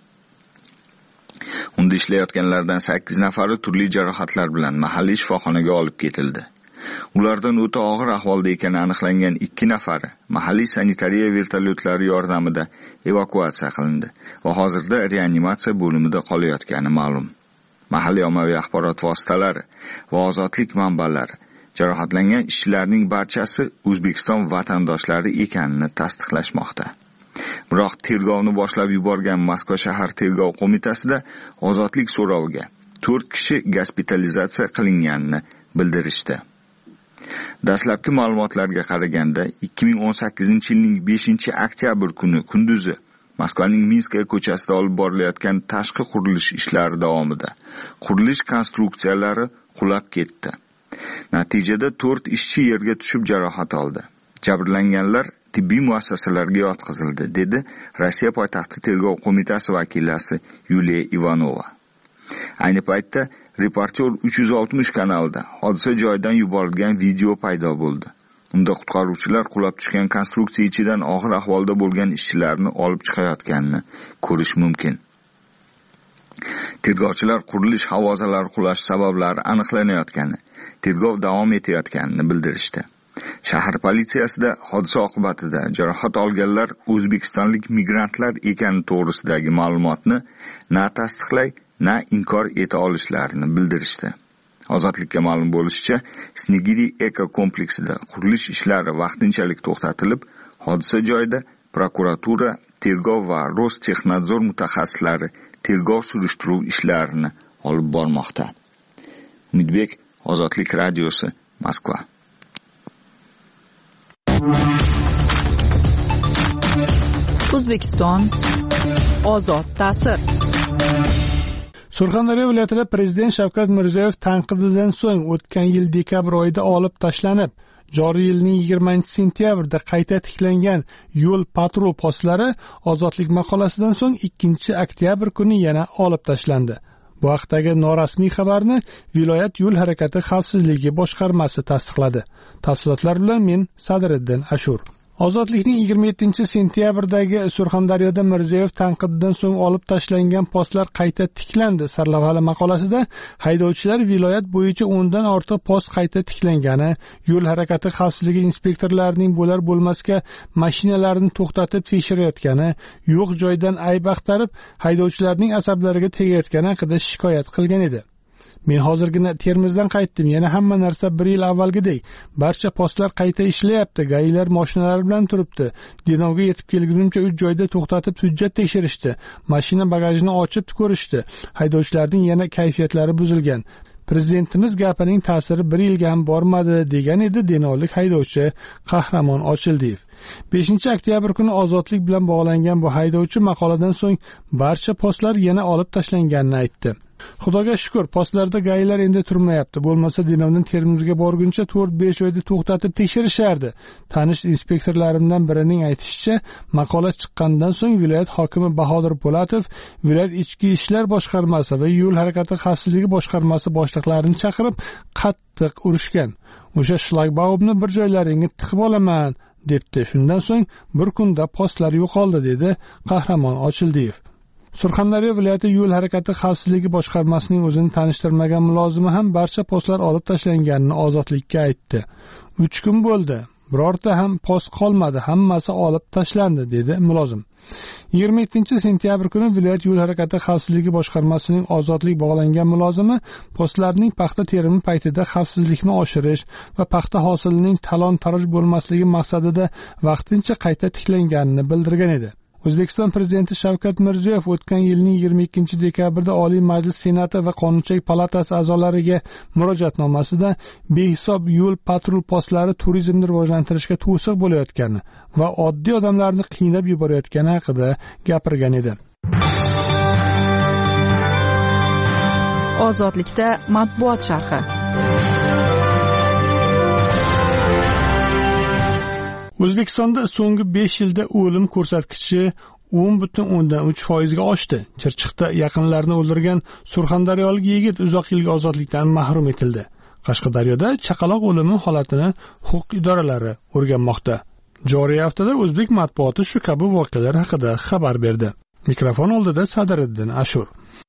[SPEAKER 11] Unda ishlayotganlardan sakkiz nafari turli jarohatlar bilan mahalliy shifoxonaga olib ketildi. Ulardan o'ta og'ir ahvolda ekani aniqlangan ikki nafari mahalliy sanitariya vertolyotlari yordamida evakuatsiya qilindi va hozirda reanimatsiya bo'limida qolayotgani ma'lum. Mahalliy ommaviy axborot vositalari va ozodlik manbalari jarohatlangan ishchilarning barchasi O'zbekiston vatandoshlari ekanini tasdiqlashmoqda. Biroq tergovni boshlab yuborgan Moskva shahar tergov qo'mitasida ozodlik so'roviga to'rt kishi gospitalizatsiya qilinganini bildirishdi. Dastlabki ma'lumotlarga qaraganda ikki ming o'n sakkizinchi yilning beshinchi oktyabr kuni kunduzi Moskvaning Minskaya ko'chasida olib borilayotgan tashqi qurilish ishlari davomida qurilish konstruksiyalari qulab ketdi. Natijada to'rt ishchi yerga tushib jarohat oldi. Jabrlanganlar tibbiy muassasalarga yotqizildi, dedi Rossiya poytaxti tergov qo'mitasi vakilasi Yuliya Ivanova. Ayni paytda Reporter uch yuz oltmish kanalida hodisa joyidan yuborilgan video paydo bo'ldi. Unda qutqaruvchilar qulab tushgan konstruksiya ichidan og'ir ahvolda bo'lgan ishchilarni olib chiqayotganini ko'rish mumkin. Tergovchilar qurilish havozalari qulash sabablari aniqlanayotgani, tergov davom etayotganini bildirishdi. Shahar politsiyasida hodisa oqibatida jarohat olganlar o'zbekistonlik migrantlar ekani to'g'risidagi ma'lumotni na tasdiqlay, na inkor eta olishlarini bildirishdi. Ozodlikka ma'lum bo'lishicha, Snigiri eko kompleksida qurilish ishlari vaqtinchalik to'xtatilib, hodisa joyida prokuratura, tergov va Rostexnadzor mutaxassislari tergov surishtiruv ishlarini olib bormoqda. Umidbek, Ozodlik radiosi, Moskva.
[SPEAKER 1] O'zbekiston ozod ta'sir.
[SPEAKER 12] Surxondaryo viloyatida prezident Shavkat Mirziyoyev tanqididan so'ng o'tgan yil dekabr oyida olib tashlanib, joriy yilning yigirmanchi sentyabrda qayta tiklangan yo'l patrul postlari ozodlik maqolasidan so'ng ikkinchi oktyabr kuni yana olib tashlandi. Bu haqdagi norasmiy xabarni viloyat yo'l harakati xavfsizligi boshqarmasi tasdiqladi. Tafsilotlar bilan men Sadriddin Ashur. Ozodlikning yigirma yettinchi sentyabrdagi Surxondaryoda Mirziyoyev tanqididan so'ng olib tashlangan postlar qayta tiklandi sarlavhali maqolasida haydovchilar viloyat bo'yicha o'ndan ortiq post qayta tiklangani, yo'l harakati xavfsizligi inspektorlarining bo'lar bo'lmasga mashinalarini to'xtatib tekshirayotgani, yo'q joydan ayb axtarib haydovchilarning asablariga tegayotgani haqida shikoyat qilgan edi. Men hozirgina Termizdan qaytdim. Yana hamma narsa bir yil avvalgidek. Barcha postlar qayta ishlayapti. Gayilar mashinalar bilan turibdi. Denovga yetib kelgunimcha uch joyda to'xtatib hujjat tekshirishdi. Mashina bagajini ochib ko'rishdi. Haydovchilarning yana kayfiyatlari buzilgan. Prezidentimiz gapining ta'siri bir yilga ham bormadi, degan edi denovlik haydovchi Qahramon Ochildiyev. beshinchi oktyabr kuni ozodlik bilan bog'langan bu haydovchi maqoladan so'ng barcha postlar yana olib tashlanganini aytdi. Xudoga shukr, postlarda gayilar endi turmayapti. Bo'lmasa Denovdan Termizga borguncha to'rt besh oyda to'xtatib tekshirishardi. Tanish inspektorlarimdan birining aytishicha, maqola chiqqanidan so'ng viloyat hokimi Bahodir Po'latov viloyat ichki ishlar boshqarmasi va yo'l harakati xavfsizligi boshqarmasi boshliqlarini chaqirib qattiq urishgan. O'sha shlagbaumni bir joylaringga tiqib olaman debdi. Shundan so'ng bir kunda postlar yo'qoldi, dedi Qahramon Ochildiyev. Surxondaryo viloyati yo'l harakati xavfsizligi boshqarmasining o'zini tanishtirmagan mulozimi ham barcha postlar olib tashlanganini ozodlikka aytdi. uch kun bo'ldi. Birorta ham post qolmadi, hammasi olib tashlandi, dedi mulozim. yigirma yettinchi sentyabr kuni viloyat yo'l harakati xavfsizligi boshqarmasining ozodlik bog'langan mulozimi postlarning paxta terimi paytida xavfsizlikni oshirish va paxta hosilining talon-taroj bo'lmasligi maqsadida vaqtincha qayta tiklanganini bildirgan edi. O'zbekiston prezidenti Shavkat Mirziyoyev o'tgan yilning yigirma ikkinchi dekabrda Oliy Majlis Senati va Qonunchilik palatasi a'zolariga murojaatnomasida behisob yo'l patrul postlari turizmni rivojlantirishga to'siq bo'layotgani va oddiy odamlarni qiynab yuborayotgani haqida gapirgan edi.
[SPEAKER 7] ozodlikda matbuot sharhi.
[SPEAKER 12] O'zbekistonda so'nggi besh yilda o'lim ko'rsatkichi o'n butun o'ndan uch foizga oshdi. Chirchiqda yaqinlarini o'ldirgan surxondaryolik yigit uzoq yilga ozodlikdan mahrum etildi. Qashqadaryoda chaqaloq o'limi holatini huquq idoralari o'rganmoqda. Joriy haftada o'zbek matbuoti shu kabi voqealar haqida xabar berdi. Mikrofon oldida Sadiriddin Ashur.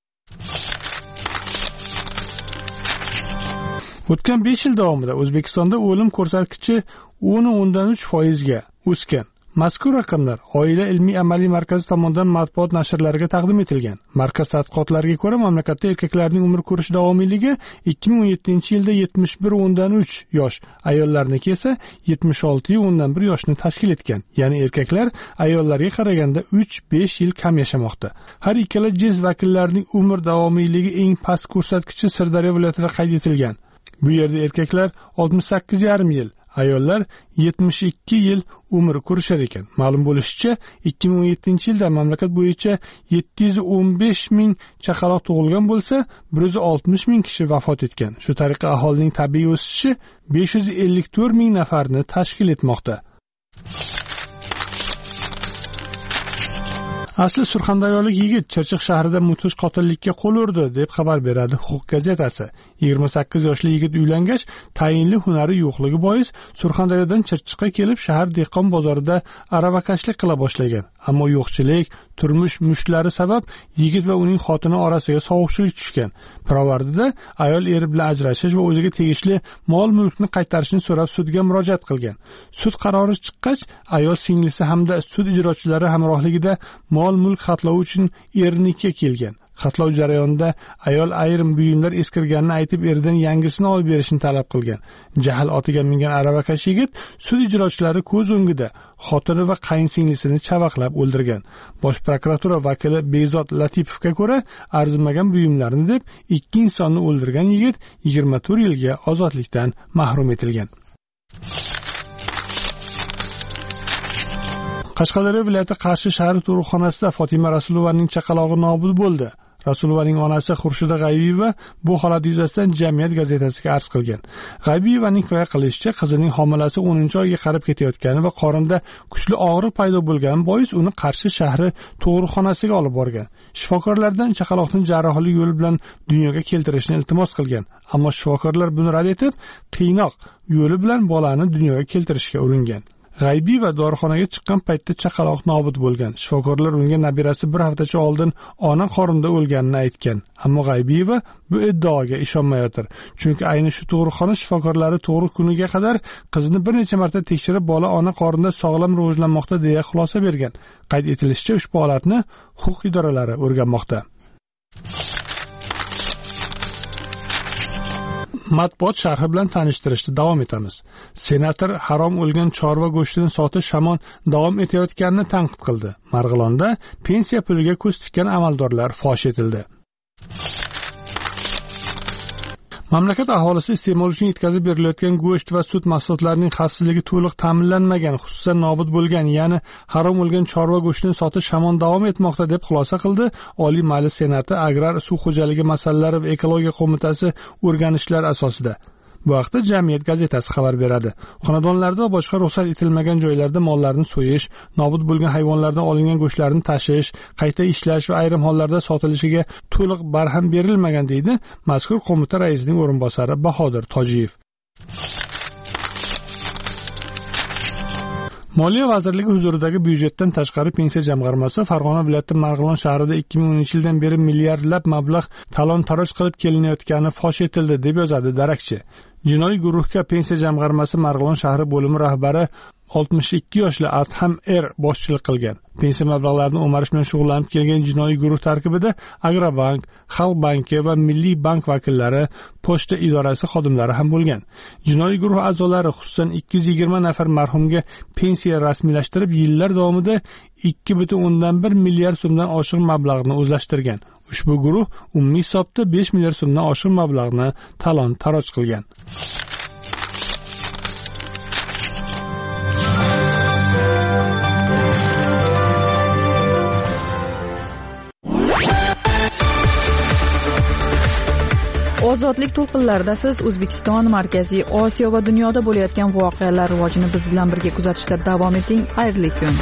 [SPEAKER 12] O'tgan besh yil davomida O'zbekistonda o'lim ko'rsatkichi o'n o'ndan uch foizga o'sgan. Mazkur raqamlar Oila ilmiy amaliy markazi tomonidan matbuot nashrlariga taqdim etilgan. Markaz tadqiqotlariga ko'ra, mamlakatda erkaklarning umr ko'rish davomiyligi ikki ming o'n yettinchi yilda yetmish bir o'ndan uch yosh, ayollarniki esa yetmish olti o'ndan bir yoshni tashkil etgan. Ya'ni erkaklar ayollarga qaraganda uch besh yil kam yashamoqda. Har ikkala jins vakillarining umr davomiyligi eng past ko'rsatkichi Sirdaryo viloyatida qayd etilgan. Bu yerda erkaklar oltmish sakkiz yarim yil, ayollar yetmish ikki yil umr ko'rishar ekan. Ma'lum bo'lishicha, ikki ming o'n yettinchi yilda mamlakat bo'yicha yetti yuz o'n besh ming chaqaloq tug'ilgan bo'lsa, bir yuz oltmish ming kishi vafot etgan. Shu tariqa aholining tabiiy o'sishi besh yuz ellik to'rt ming nafarni tashkil etmoqda. Asli surxondaryolik yigit Chirchiq shahrida mudhish qotillikka qo'l urdi deb xabar beradi Huquq gazetasi. yigirma sakkiz yoshli yigit uylangach, tayinli hunari yo'qligi bois Surxondaryodan Chirchiqqa kelib shahar dehqon bozorida aravakashlik qila boshlagan. Ammo yo'qchilik, turmush mushtlari sabab yigit va uning xotini orasiga sovuqchilik tushgan. Pirovardida ayol eri bilan ajrashish va o'ziga tegishli mol-mulkni qaytarishni so'rab sudga murojaat qilgan. Sud qarori chiqqach, ayol singlisi hamda sud ijrochilari hamrohligida mol-mulk xatlovi uchun erinikiga kelgan. Xatlov jarayonida ayol ayrim buyumlar eskirganini aytib eridan yangisini olib berishni talab qilgan. Jahl otiga mingan aravakash yigit sud ijrochilari ko'z o'ngida xotini va qayinsinglisini chavaqlab o'ldirgan. Bosh prokuratura vakili Bezod Latipovga ko'ra, arzimagan buyumlarni deb ikki insonni o'ldirgan yigit yigirma to'rt yilga ozodlikdan mahrum etilgan. Qashqadaryo viloyati Qarshi shahri tug'ruqxonasida Fotima Rasulovaning chaqalog'i nobud bo'ldi. Rasulovaning onasi Xurshida G'aybiyeva bu holat yuzasidan Jamiyat gazetasiga arz qilgan. G'aybiyevaning hikoya qilishicha, qizining homilasi o'ninchi oyga qarab ketayotgani va qorinda kuchli og'riq paydo bo'lgani bois uni Qarshi shahri tug'ruqxonasiga olib borgan. Shifokorlardan chaqaloqni jarrohlik yo'li bilan dunyoga keltirishni iltimos qilgan, ammo shifokorlar buni rad etib, qiynoq yo'li bilan bolani dunyoga keltirishga uringan. G'aybiyeva dorixonaga chiqqan paytda chaqaloq nobud bo'lgan. Shifokorlar unga nabirasi bir haftacha oldin ona qorinda o'lganini aytgan. Ammo G'aybiyeva bu iddaoga ishonmayotir. Chunki ayni shu tug'ruqxona shifokorlari tug'ruq kuniga qadar qizini bir necha marta tekshirib, bola ona qorinda sog'lom rivojlanmoqda deya xulosa bergan. Qayd etilishicha, ushbu holatni huquq idoralari o'rganmoqda. Matbuot sharhi bilan tanishtirishda davom etamiz. Senator harom o'lgan chorva go'shtini sotish hamon davom etayotganini tanqid qildi. Marg'ilonda pensiya puliga ko'z tikkan amaldorlar fosh etildi. Mamlakat aholisi iste'mol uchun yetkazib berilayotgan go'sht va sut mahsulotlarining xavfsizligi to'liq ta'minlanmagan, xususan nobud bo'lgan, ya'ni harom o'lgan chorva go'shtini sotish hamon davom etmoqda deb xulosa qildi Oliy Majlis Senati Agrar suv xo'jaligi masalalari va ekologiya qo'mitasi o'rganishlar asosida. Bu haqda Jamiyat gazetasi xabar beradi. Xonadonlarda va boshqa ruxsat etilmagan joylarda mollarni so'yish, nobud bo'lgan hayvonlardan olingan go'shtlarni tashish, qayta ishlash va ayrim hollarda sotilishiga to'liq barham berilmagan deydi mazkur qo'mita raisining o'rinbosari Bahodir Tojiyev. Moliya vazirligi huzuridagi byudjetdan tashqari pensiya jamg'armasi Farg'ona viloyati Marg'ilon shahrida ikki ming o'ninchi yildan beri milliardlab mablag' talon-taroj qilib kelinayotgani fosh etildi deb yozadi darakchi. Jinoiy guruhga pensiya jamg'armasi Marg'ilon shahri bo'limi rahbari oltmish ikki yoshli Adham Er boshchilik qilgan. Pensiya mablag'larini o'marish bilan shug'ullanib kelgan jinoiy guruh tarkibida Agrobank, Xalq banki va Milliy bank vakillari, pochta idorasi xodimlari ham bo'lgan. Jinoiy guruh a'zolari xususan ikki yuz yigirma nafar marhumga pensiya rasmiylashtirib, yillar davomida ikki butun o'ndan bir milliard so'mdan oshiq mablag'ni o'zlashtirgan. Ushbu guruh umumiy hisobda besh milliard so'mdan oshiq mablag'ni talon-taroj qilgan.
[SPEAKER 7] ozodlik to'lqinlarida siz O'zbekiston, Markaziy Osiyo va dunyoda bo'layotgan voqealar rivojini biz bilan birga kuzatishda davom eting. Xayrli kun.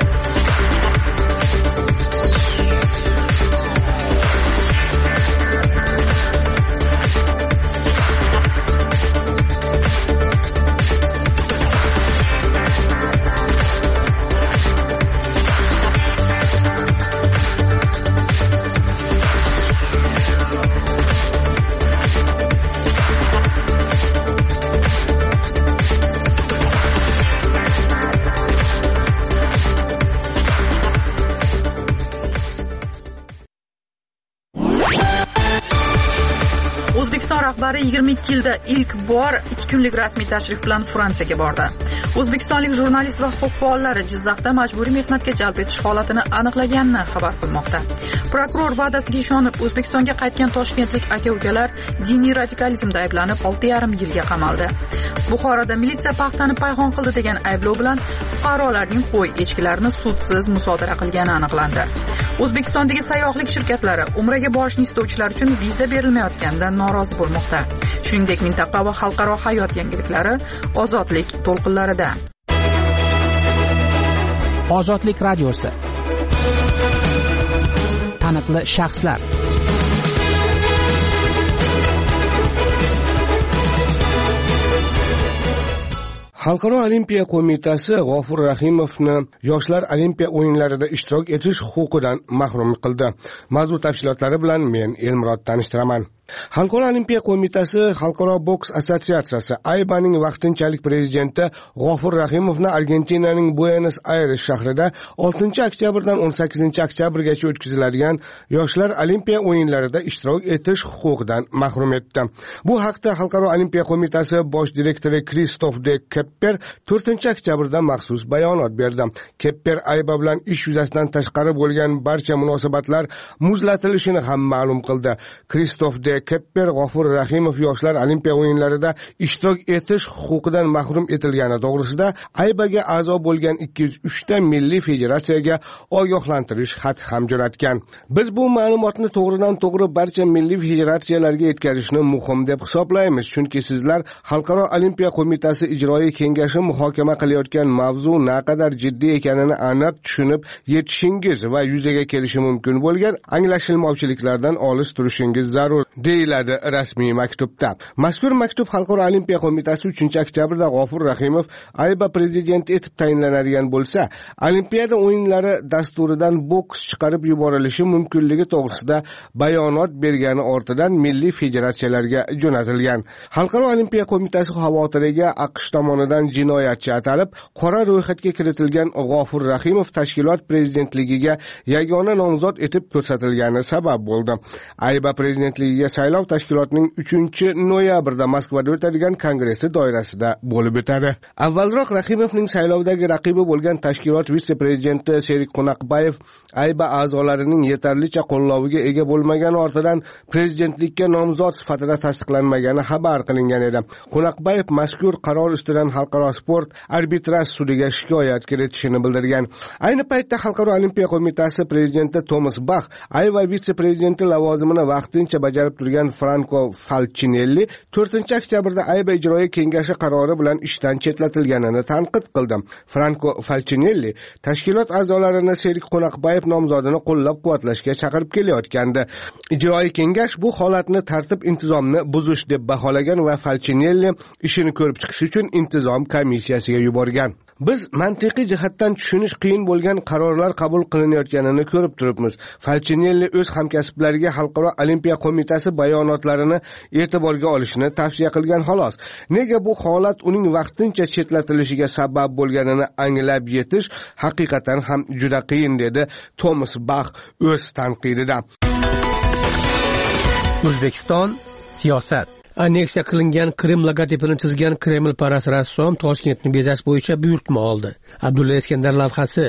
[SPEAKER 1] O'zbekiston rahbari yigirma ikki yilda ilk bor ikki kunlik rasmiy tashrif bilan Fransiyaga bordi. O'zbekistonlik jurnalist va huquq faollari Jizzaxda majburiy mehnatga jalb etish holatini aniqlaganini xabar qilmoqda. Prokuror va'dasiga ishonib O'zbekistonga qaytgan toshkentlik aka-ukalar diniy radikalizmda ayblanib olti yarim yilga qamaldi. Buxoroda militsiya paxtani payhon qildi degan ayblov bilan fuqarolarning qo'y echkilarini sudsiz musodara qilgani aniqlandi. O'zbekistondagi sayyohlik shirkatlari Umraga borishni istovchilar uchun viza berilmayotganidan norozi bo'lmoqda. Shuningdek, mintaqa va xalqaro hayot yangiliklari ozodlik to'lqinlarida.
[SPEAKER 8] Ozodlik radiosi. Taniqli shaxslar.
[SPEAKER 13] Xalqaro olimpiya qo'mitasi G'ofur Rahimovni yoshlar olimpiya o'yinlarida ishtirok etish huquqidan mahrum qildi. Mavzu tafsilotlari bilan men Elmurod tanishtiraman. Xalqaro olimpiya qo'mitasi Xalqaro boks assotsiatsiyasi Aybaning vaqtinchalik prezidenti G'ofur Rahimovni Argentinaning Buenos Aires shahrida oltinchi oktyabrdan o'n sakkizinchi oktyabrgacha o'tkaziladigan yoshlar olimpiya o'yinlarida ishtirok etish huquqidan mahrum etdi. Bu haqda Xalqaro olimpiya qo'mitasi bosh direktori Kristof de Kepper to'rtinchi oktyabrda maxsus bayonot berdi. Kepper Ayba bilan ish yuzasidan tashqari bo'lgan barcha munosabatlar muzlatilishini ham ma'lum qildi. Kristof de Kepper G'ofur Rahimov yoshlar olimpiya o'yinlarida ishtirok etish huquqidan mahrum etilgani to'g'risida Aybaga a'zo bo'lgan ikki yuz uch ta milliy federatsiyaga ogohlantirish xat ham jo'natgan. Biz bu ma'lumotni to'g'ridan to'g'ri barcha milliy federatsiyalarga yetkazishni muhim deb hisoblaymiz, chunki sizlar Xalqaro olimpiya qo'mitasi ijroiy kengashi muhokama qilayotgan mavzu naqadar jiddiy ekanini aniq tushunib yetishingiz va yuzaga kelishi mumkin bo'lgan anglashilmovchiliklardan olis turishingiz zarur, deyiladi rasmiy maktubda. Mazkur maktub Xalqaro olimpiya qo'mitasi uchinchi oktyabrda G'ofur Rahimov Ayba prezidenti etib tayinlanadigan bo'lsa, olimpiada o'yinlari dasturidan boks chiqarib yuborilishi mumkinligi to'g'risida bayonot bergani ortidan milliy federatsiyalarga jo'natilgan. Xalqaro olimpiya qo'mitasi xavotiriga AQSh tomonidan jinoyatchi atalib, qora ro'yxatga kiritilgan G'ofur Rahimov tashkilot prezidentligiga yagona nomzod etib ko'rsatilgani sabab bo'ldi. Ayba prezidentligiga saylov tashkilotning uchinchi noyabrda Moskvada o'tadigan kongressi doirasida bo'lib o'tadi. Avvalroq Rahimovning saylovdagi raqibi bo'lgan tashkilot vitse-prezidenti Sherik Qunaqbayev Ayba a'zolarining yetarlicha qo'lloviga ega bo'lmagani ortidan prezidentlikka nomzod sifatida tasdiqlanmagani xabar qilingan edi. Qunaqbayev mazkur qaror ustidan xalqaro sport arbitraj sudiga shikoyat kiritishini bildirgan. Ayni paytda Xalqaro olimpiya qo'mitasi prezidenti Tomas Bach Ayba vitse-prezidenti lavozimini vaqtincha bajarib turgan Franco Falcinelli to'rtinchi oktyabrda Ayba ijroiy kengashi qarori bilan ishdan chetlatilganini tanqid qildi. Franco Falcinelli tashkilot a'zolarini Sherik Qunaqbayev nomzodini qo'llab-quvvatlashga chaqirib kelayotgandi. Ijroiy kengash bu holatni tartib intizomni buzish deb baholagan va Falcinelli ishini ko'rib chiqish uchun intizom komissiyasiga yuborgan. Biz mantiqiy jihatdan tushunish qiyin bo'lgan qarorlar qabul qilinayotganini ko'rib turibmiz. Falcinelli o'z hamkasblariga Xalqaro olimpiya qo'mitasi bayonotlarini e'tiborga olishni tavsiya qilgan xolos. Nega bu holat uning vaqtincha chetlatilishiga sabab bo'lganini anglab yetish haqiqatan ham juda qiyin, dedi Tomas Bach o'z tanqidida. O'zbekiston siyosat. Anneksiya qilingan Krim logotipini chizgan Kreml parast rassom Toshkentni bezash bo'yicha buyurtma oldi. Abdulla Iskandar lavhasi.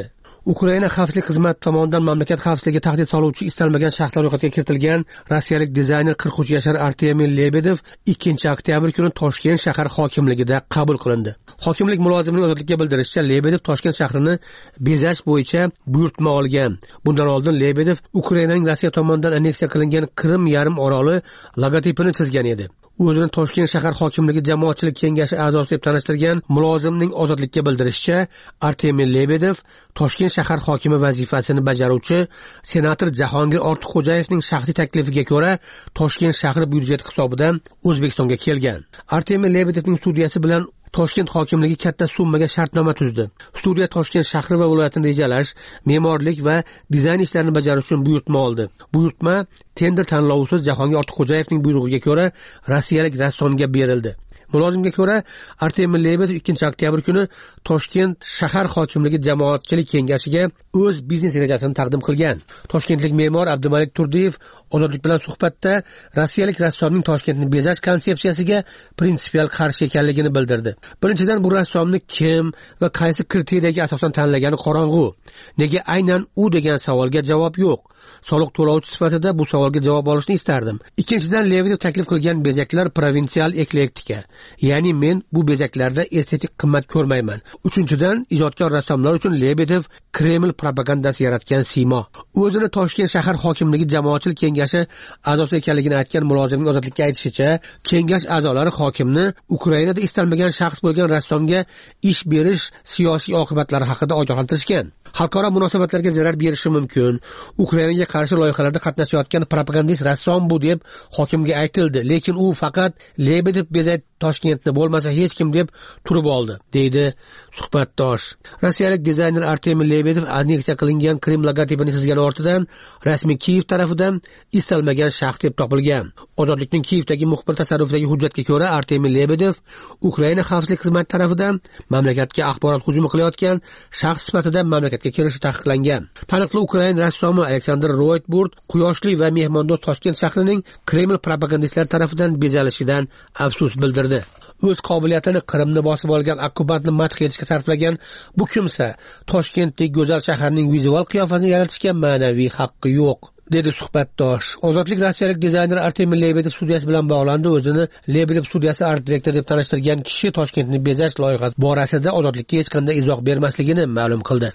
[SPEAKER 14] Ukraina xavfsizlik xizmati tomonidan mamlakat xavfsizligiga tahdid soluvchi istalmagan shaxslar ro'yxatiga kiritilgan rossiyalik dizayner qirq uch yashar Artemiy Lebedev ikkinchi oktyabr kuni Toshkent shahar hokimligida qabul qilindi. Hokimlik mulozimining ozodlikka bildirishicha, Lebedev Toshkent shahrini bezash bo'yicha buyurtma olgan. Bundan oldin Lebedev Ukrainaning Rossiya tomonidan anneksiya qilingan Qrim yarim oroli logotipini chizgan edi. O'zini Toshkent shahar hokimligi jamoatchilik kengashi a'zosi deb tanishtirgan mulozimning ozodlikka bildirishicha, Artemiy Lebedev Toshkent shahar hokimi vazifasini bajaruvchi senator Jahongir Ortiqxo'jayevning shaxsiy taklifiga ko'ra Toshkent shahri byudjeti hisobidan O'zbekistonga kelgan. Artemiy Lebedevning studiyasi bilan Toshkent hokimligi katta summaga shartnoma tuzdi. Studiya Toshkent shahri va viloyatini rejalash, me'morlik va dizayn ishlarini bajarish uchun buyurtma oldi. Buyurtma tender tanlovsiz Jahongir Ortiqxo'jayevning buyrug'iga ko'ra rossiyalik rassomga berildi. Mulozimga ko'ra, Artemiy Lebedev ikkinchi oktyabr kuni Toshkent shahar hokimligi jamoatchilik kengashiga o'z biznes rejasini taqdim qilgan. Toshkentlik me'mor Abdumalik Turdiyev ozodlik bilan suhbatda rossiyalik rassomning Toshkentni bezash konsepsiyasiga prinsipial qarshi ekanligini bildirdi. Birinchidan, bu rassomni kim va qaysi kriteriyaga asosan tanlagani qorong'u. Nega aynan u degan savolga javob yo'q. Soliq to'lovchi sifatida bu savolga javob olishni istardim. Ikkinchidan, Lebedev taklif qilgan bezaklar provinsial eklektika. Ya'ni men bu bezaklarda estetik qimmat ko'rmayman. Uchinchidan, ijodkor rassomlar uchun Lebedev Kreml propagandasi yaratgan siymo. O'zini Toshkent shahar hokimligi jamoatchilik kengashi a'zosi ekanligini aytgan mulozimning ozodlikka aytishicha, kengash a'zolari hokimni Ukrainada istalmagan shaxs bo'lgan rassomga ish berish siyosiy oqibatlari haqida ogohlantirishgan. Xalqaro munosabatlarga zarar berishi mumkin. Ukrainaga qarshi loyihalarda qatnashayotgan propagandist rassom bu deb hokimga aytildi, lekin u faqat Lebedev bezak Toshkentni bo'lmasa hech kim deb turib oldi, deydi suhbatdosh. Rossiyalik dizayner Artemiy Lebedev anneksiya qilingan Krim logotipini chizgani ortidan rasmiy Kiyev tarafidan istalmagan shaxs deb topilgan. Ozodlikning Kiyevdagi muxbir tasarrufidagi hujjatga ko'ra, Artemiy Lebedev Ukraina xavfsizlik xizmati tarafidan mamlakatga axborot hujumi qilayotgan shaxs sifatida mamlakatga kirishi taqiqlangan. Taniqli Ukrain rassomi Aleksandr Roytburt quyoshli va mehmondo'st Toshkent shahrining Kreml propagandistlari tarafidan bezalishidan afsus bildirdi. O'z qobiliyatini Qrimni bosib olgan okkupantni madh etishga sarflagan bu kimsa Toshkentdagi go'zal shaharning vizual qiyofasini yaratishga ma'naviy haqqi yo'q, dedi suhbatdosh. Ozodlik rossiyalik dizayner Artemiy Lebedev studiyasi bilan bog'landi. O'zini Lebedev studiyasi art direktori deb tanishtirgan kishi Toshkentni bezash loyihasi borasida ozodlikka hech qanday izoh bermasligini ma'lum qildi.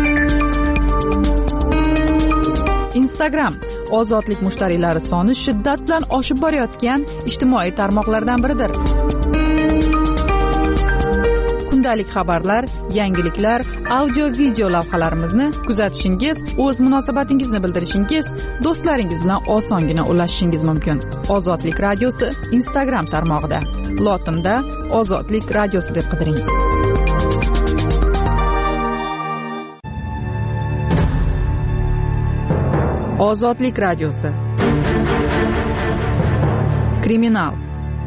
[SPEAKER 7] Instagram ozodlik mushtariylari soni shiddat bilan oshib borayotgan ijtimoiy tarmoqlardan biridir. Kundalik xabarlar, yangiliklar, audio video lavhalarimizni kuzatishingiz, o'z munosabatingizni bildirishingiz, do'stlaringiz bilan osongina ulashishingiz mumkin. Ozodlik radiosi Instagram tarmog'ida. Lotinda Ozodlik radiosi deb qidiring. Ozodlik radiosi. Kriminal.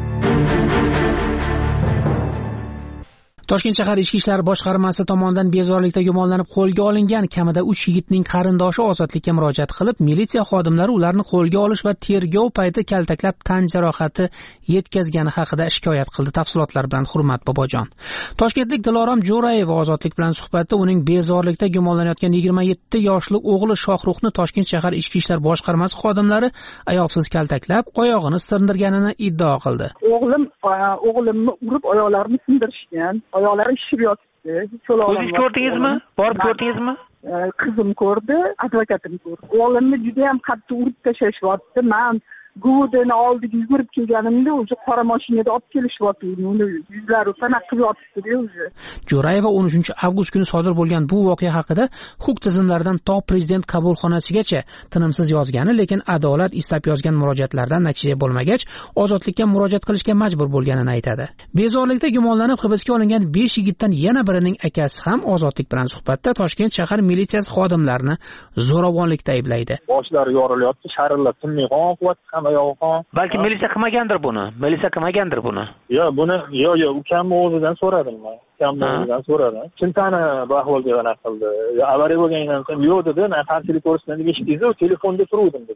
[SPEAKER 8] Toshkent shahar ichki ishlar boshqarmasi tomonidan bezorilikda gumonlanib qo'lga olingan kamida uch yigitning qarindoshi ozodlikka murojaat qilib, militsiya xodimlari ularni qo'lga olish va tergov payti kaltaklab tan jarohati yetkazgani haqida shikoyat qildi. Tafsilotlar bilan Hurmat Bobojon. Toshkentlik Dilorom Jo'rayeva ozodlik bilan suhbatda uning bezorilikda gumonlanayotgan yigirma yetti yoshli o'g'li Shohruxni Toshkent shahar ichki ishlar boshqarmasi xodimlari ayovsiz kaltaklab, oyog'ini sindirganini iddao qildi.
[SPEAKER 15] O'g'lim o'g'limni urib oyoqlarini sindirishgan. Oyoqlari shishib yotibdi.
[SPEAKER 8] O'zingiz ko'rdingizmi? Borib ko'rdingizmi?
[SPEAKER 15] Qizim ko'rdi, advokatim ko'rdi. O'g'limni juda ham qattiq urib tashlashyapti. Men Gudeni oldiga yugurib kelganimda o'zi qora mashinada olib kelishyapti. Uni yuzlari fana qilib yotibdi o'zi.
[SPEAKER 8] Jo'rayeva o'n uchinchi avgust kuni sodir bo'lgan bu voqea haqida huquq tizimlaridan to prezident qabulxonasigacha tinimsiz yozgani, lekin adolat istab yozgan murojaatlardan natija bo'lmagach, ozodlikka murojaat qilishga majbur bo'lganini aytadi. Bezorilikda gumonlanib hibsga olingan besh yigitdan yana birining akasi ham ozodlik bilan suhbatda Toshkent shahar militsiyasi xodimlarini zo'ravonlikda ayblaydi.
[SPEAKER 16] Boshlari yorilyapti, sharillab tinmay qon
[SPEAKER 8] balki militsiya qilmagandir buni. Militsiya qilmagandir buni.
[SPEAKER 16] Yo'q, buni yo'q, yo'q, ukamni o'zidan so'radim men. Ukamni o'zidan so'radim. Chintani bahvol deb ana qildi. Avariya bo'lganidan so'ng yo'q dedi, men qarshilik ko'rsatdim deb eshitdingiz-ku, telefonda turuvdim dedi.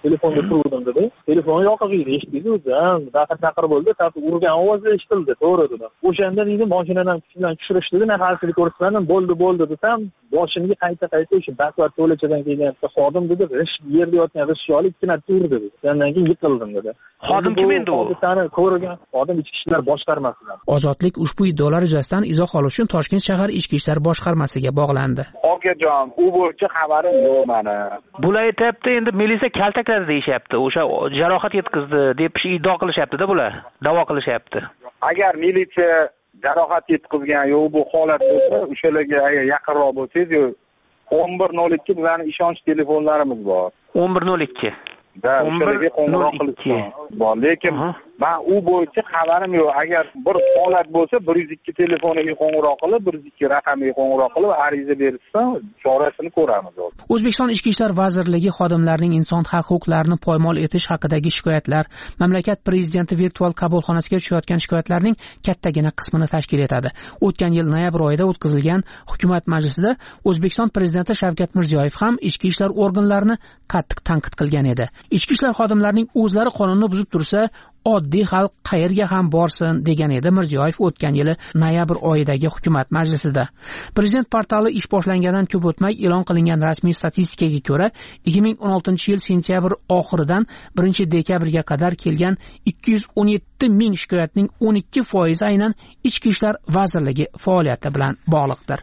[SPEAKER 16] telefonda turdim dedi. Telefon yoqig'iydi, eshitdingiz o'zi. Daqir daqir bo'ldi, tabi urgan ovozi eshitildi, to'g'ri dedi. O'shanda deydi, mashinadan kuchlan tushirishdi, nafasini ko'rsatdim, bo'ldi bo'ldi desam, boshimga qayta-qayta o'sha baqvat to'lachadan kelgan xodim dedi, g'ish yerda yotgan g'ishyolik ikkina turdi dedi. Undan keyin yiqildim dedi.
[SPEAKER 8] Xodim kim endi u?
[SPEAKER 16] Hodisani ko'rgan xodim ichki ishlar boshqarmasidan.
[SPEAKER 8] Ozodlik ushbu iddaolar yuzasidan izoh olish uchun Toshkent shahar ichki ishlar boshqarmasiga bog'landi.
[SPEAKER 9] Okajon, u bo'yicha xabarim yo'q meni.
[SPEAKER 8] Bular aytibdi, endi militsiya kaltakladi deyishyapti. O'sha jarohat yetkazdi deb iddio qilishyapti-da bular. Da'vo qilishyapti.
[SPEAKER 9] Agar militsiya jarohat yetkazgan yo'q bu holat bo'lsa, o'shalarga agar yaqinroq bo'lsangiz, o'n bir nol ikki bizning ishonch telefonlarimiz bor.
[SPEAKER 8] o'n bir nol ikki.
[SPEAKER 9] Da, o'shalarga qo'ng'iroq qilishgan bor. Lekin men u bo'yicha xabarim yo'q. Agar bir holat bo'lsa, bir yuz ikki telefoniga qo'ng'iroq qilib, bir yuz ikki raqamiga qo'ng'iroq qilib, ariza berishsa, chorasini ko'ramiz.
[SPEAKER 8] O'zbekiston Ichki ishlar vazirligi xodimlarining inson huquqlarini poymol etish haqidagi shikoyatlar mamlakat prezidenti virtual qabulxonasiga tushayotgan shikoyatlarning kattagina qismini tashkil etadi. O'tgan yil noyabr oyida o'tkazilgan hukumat majlisida O'zbekiston prezidenti Shavkat Mirziyoyev ham ichki ishlar organlarini qattiq tanqid qilgan edi. Ichki ishlar xodimlarining o'zlari qonunni buzib tursa, oddiy xalq qayerga ham borsin degan edi Mirziyoyev o'tgan yili noyabr oyidagi hukumat majlisida. Prezident portali ish boshlangandan ko'p o'tmay e'lon qilingan rasmiy statistikaga ko'ra, ikki ming o'n oltinchi yil sentyabr oxiridan birinchi dekabrga qadar kelgan ikki yuz o'n yetti ming shikoyatning o'n ikki foizi aynan Ichki ishlar vazirligi faoliyati bilan bog'liqdir.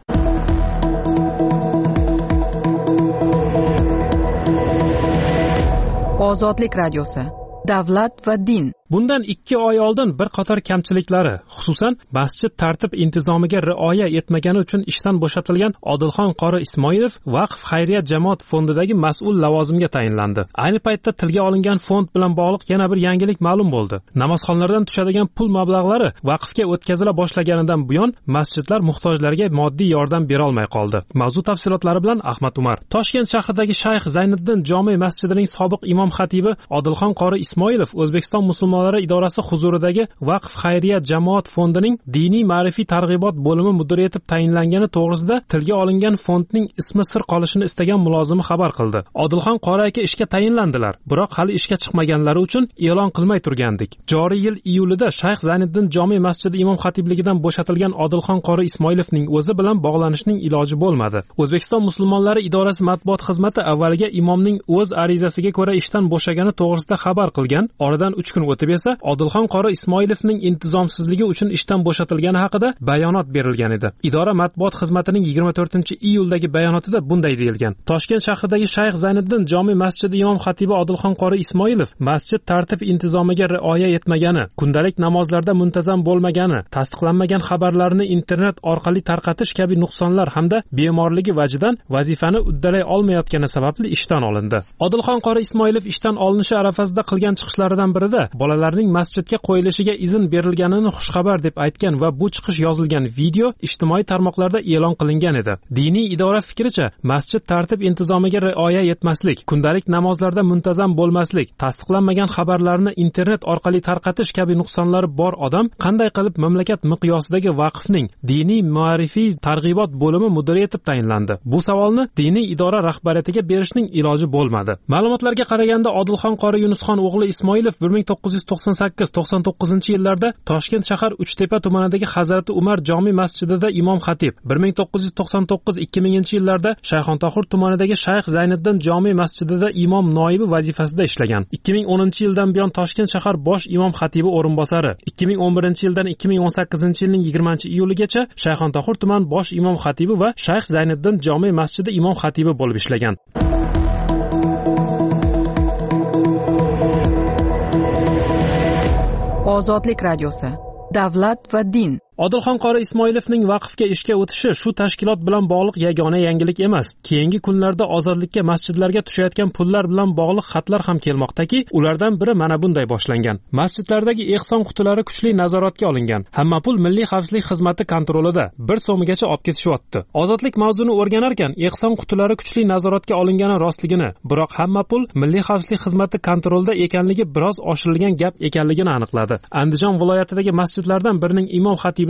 [SPEAKER 7] Ozodlik radiosi. Davlat va din.
[SPEAKER 17] Bundan ikki oy oldin bir qator kamchiliklari, xususan masjid tartib intizomiga rioya etmagani uchun ishdan bo'shatilgan Odilxon qori Ismoilov Vaqf xayriya jamoat fondidagi mas'ul lavozimga tayinlandi. Ayni paytda tilga olingan fond bilan bog'liq yana bir yangilik ma'lum bo'ldi. Namozxonlardan tushadigan pul mablag'lari vaqfga o'tkazila boshlaganidan buyon masjidlar muhtojlarga moddiy yordam bera olmay qoldi. Mavzu tafsilotlari bilan Ahmad Umar. Toshkent shahridagi Shayx Zayniddin jome masjidining sobiq imom xatibi Odilxon qori Ismoilov O'zbekiston musulmon idorasi huzuridagi Vaqf xayriya jamoat fondining diniy ma'rifiy targ'ibot bo'limi mudiri etib tayinlangani to'g'risida tilga olingan fondning ismi sir qolishini istagan mulozimi xabar qildi. Odilxon qori aka ishga tayinlandilar, biroq hali ishga chiqmaganlari uchun e'lon qilmay turgandik. Joriy yil iyulida Shayx Zayniddin jome masjidi imom xatibligidan bo'shatilgan Odilxon qori Ismoilovning o'zi bilan bog'lanishning iloji bo'lmadi. O'zbekiston musulmonlari idorasi matbuot xizmati avvaliga imomning o'z arizasiga ko'ra ishdan bo'shagani to'g'risida xabar qilgan. Oradan uch kun o'tib esa Odilxon qori Ismoilovning intizomsizligi uchun ishdan bo'shatilgani haqida bayonot berilgan edi. Idora matbuot xizmatining yigirma to'rtinchi iyuldagi bayonotida bunday deyilgan. Toshkent shahridagi Shayx Zayniddin jome masjidi imom xatibi Odilxon qori Ismoilov masjid tartib intizomiga rioya etmagani, kundalik namozlarda muntazam bo'lmagani, tasdiqlanmagan xabarlarni internet orqali tarqatish kabi nuqsonlar hamda bemorligi vajidan vazifani uddalay olmayotgani sababli ishdan olindi. Odilxon qori Ismoilov ishdan olinishi arafasida qilgan chiqishlaridan birida bolalarning masjidga qo'yilishiga izn berilganini xushxabar deb aytgan va bu chiqish yozilgan video ijtimoiy tarmoqlarda e'lon qilingan edi. Diniy idora fikricha, masjid tartib intizomiga rioya etmaslik, kundalik namozlarda muntazam bo'lmaslik, tasdiqlanmagan xabarlarni internet orqali tarqatish kabi nuqsonlari bor odam qanday qilib mamlakat miqyosidagi vaqfning diniy ma'rifiy targ'ibot bo'limi mudiri etib tayinlandi? Bu savolni diniy idora rahbariyatiga berishning iloji bo'lmadi. Ma'lumotlarga qaraganda Odilxon qori Yunusxon o'g'li Ismoilov bir ming to'qqiz yuz to'qson sakkiz to'qson to'qqizinchi yillarda Toshkent shahar Uchtepa tumanidagi Hazrati Umar jome masjidida imom xatib, bir ming to'qqiz yuz to'qson to'qqiz ikki minginchi yillarda Shayxontohur tumanidagi Shayx Zayniddin jome masjidida imom noibi vazifasida ishlagan. ikki ming o'ninchi yildan buyon Toshkent shahar bosh imom xatibi o'rinbosari, ikki ming o'n birinchi yildan ikki ming o'n sakkizinchi yilning yigirmanchi iyuligacha Shayxontohur tuman bosh imom xatibi va Shayx Zayniddin jome masjidi imom xatibi bo'lib ishlagan.
[SPEAKER 7] Ozodlik radiosi. Davlat va din.
[SPEAKER 17] Odilxon qori Ismoilovning vaqfga ishga o'tishi shu tashkilot bilan bog'liq yagona yangilik emas. Keyingi kunlarda ozodlikka masjidlarga tushayotgan pullar bilan bog'liq xatlar ham kelmoqdaki, ulardan biri mana bunday boshlangan. Masjidlardagi ehson qutilari kuchli nazoratga olingan. Hamma pul Milliy xavfsizlik xizmati kontrolida bir so'mgacha olib ketishyapti. Ozodlik mavzuni o'rganar ekan, ehson qutilari kuchli nazoratga olingani rostligini, biroq hamma pul Milliy xavfsizlik xizmati kontrolida ekanligi biroz oshirilgan gap ekanligini aniqladi. Andijon viloyatidagi masjidlardan birining imom xatibi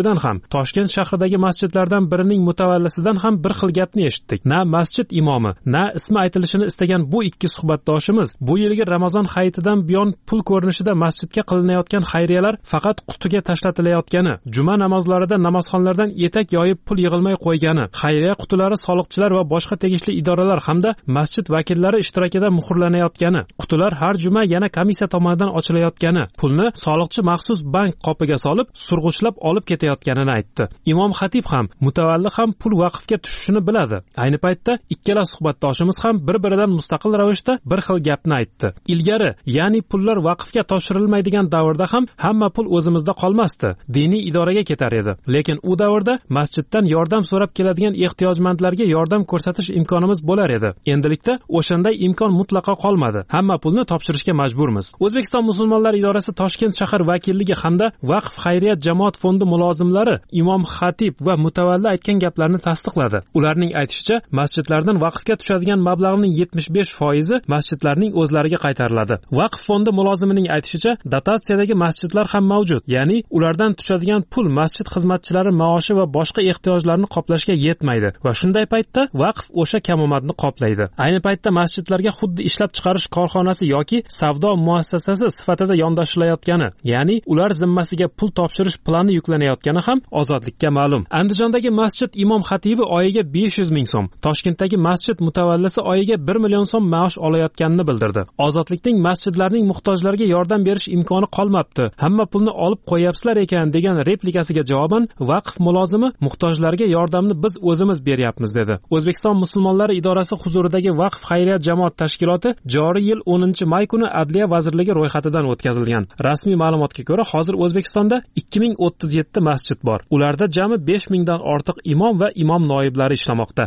[SPEAKER 17] kotibidan ham, Toshkent shahridagi masjidlardan birining mutavallisidan ham bir xil gapni eshitdik. Na masjid imomi, na ismi aytilishini istagan bu ikki suhbatdoshimiz bu yilgi Ramazon hayitidan buyon pul ko'rinishida masjidga qilinayotgan xayriyalar faqat qutiga tashlatilayotgani, juma namozlarida namozxonlardan etak yoyib pul yig'ilmay qo'ygani, xayriya qutilari soliqchilar va boshqa tegishli idoralar hamda masjid vakillari ishtirokida muhrlanayotgani, qutilar har juma yana komissiya tomonidan ochilayotgani, pulni soliqchi maxsus bank qopiga solib surg'ichlab olib ketayotganini aytdi. Imom xatib ham, mutavalli ham pul vaqfga tushishini biladi. Ayni paytda ikkala suhbatdoshimiz ham bir-biridan mustaqil ravishda bir xil gapni aytdi. Ilgari, ya'ni pullar vaqfga topshirilmaydigan davrda ham hamma pul o'zimizda qolmasdi, diniy idoraga ketar edi. Lekin u davrda masjiddan yordam so'rab keladigan ehtiyojmandlarga yordam ko'rsatish imkonimiz bo'lar edi. Endilikda o'shanday imkon mutlaqo qolmadi. Hamma pulni topshirishga majburmiz. O'zbekiston musulmonlar idorasi Toshkent shahar vakilligi hamda Vaqf xayriyat jamoat fondi mulozimlari Imom xatib va mutavalli aytgan gaplarni tasdiqladi. Ularning aytishicha, masjidlardan vaqfga tushadigan mablag'ning yetmish besh foizi masjidlarning o'zlariga qaytariladi. Vaqf fondi mulozimining aytishicha, dotatsiyadagi masjidlar ham mavjud, ya'ni ulardan tushadigan pul masjid xizmatchilari maoshi va boshqa ehtiyojlarni qoplashga yetmaydi va shunday paytda vaqf o'sha kamomadni qoplaydi. Ayni paytda masjidlarga xuddi ishlab chiqarish korxonasi yoki savdo muassasasi sifatida yondashilayotgani, ya'ni ular zimmasiga pul topshirish plani yuklanayotgani ham ozodlikka ma'lum. Andijondagi masjid imom xatibi oyiga besh yuz ming so'm, Toshkentdagi masjid mutavallisi oyiga bir million so'm maosh olayotganini bildirdi. Ozodlikning masjidlarning muhtojlarga yordam berish imkoni qolmabdi, hamma pulni olib qo'yapsizlar ekan degan replikasiga javoban vaqf mulozimi muhtojlarga yordamni biz o'zimiz beryapmiz dedi. O'zbekiston musulmonlari idorasi huzuridagi Vaqf xayriyat jamoat tashkiloti joriy yil o'ninchi may kuni Adliya vazirligi ro'yxatidan o'tkazilgan. Rasmiy ma'lumotga ko'ra, hozir O'zbekistonda ikki ming o'ttiz yetti masjid bor. Ularda jami besh mingdan ortiq imom va imom noiblari ishlamoqda.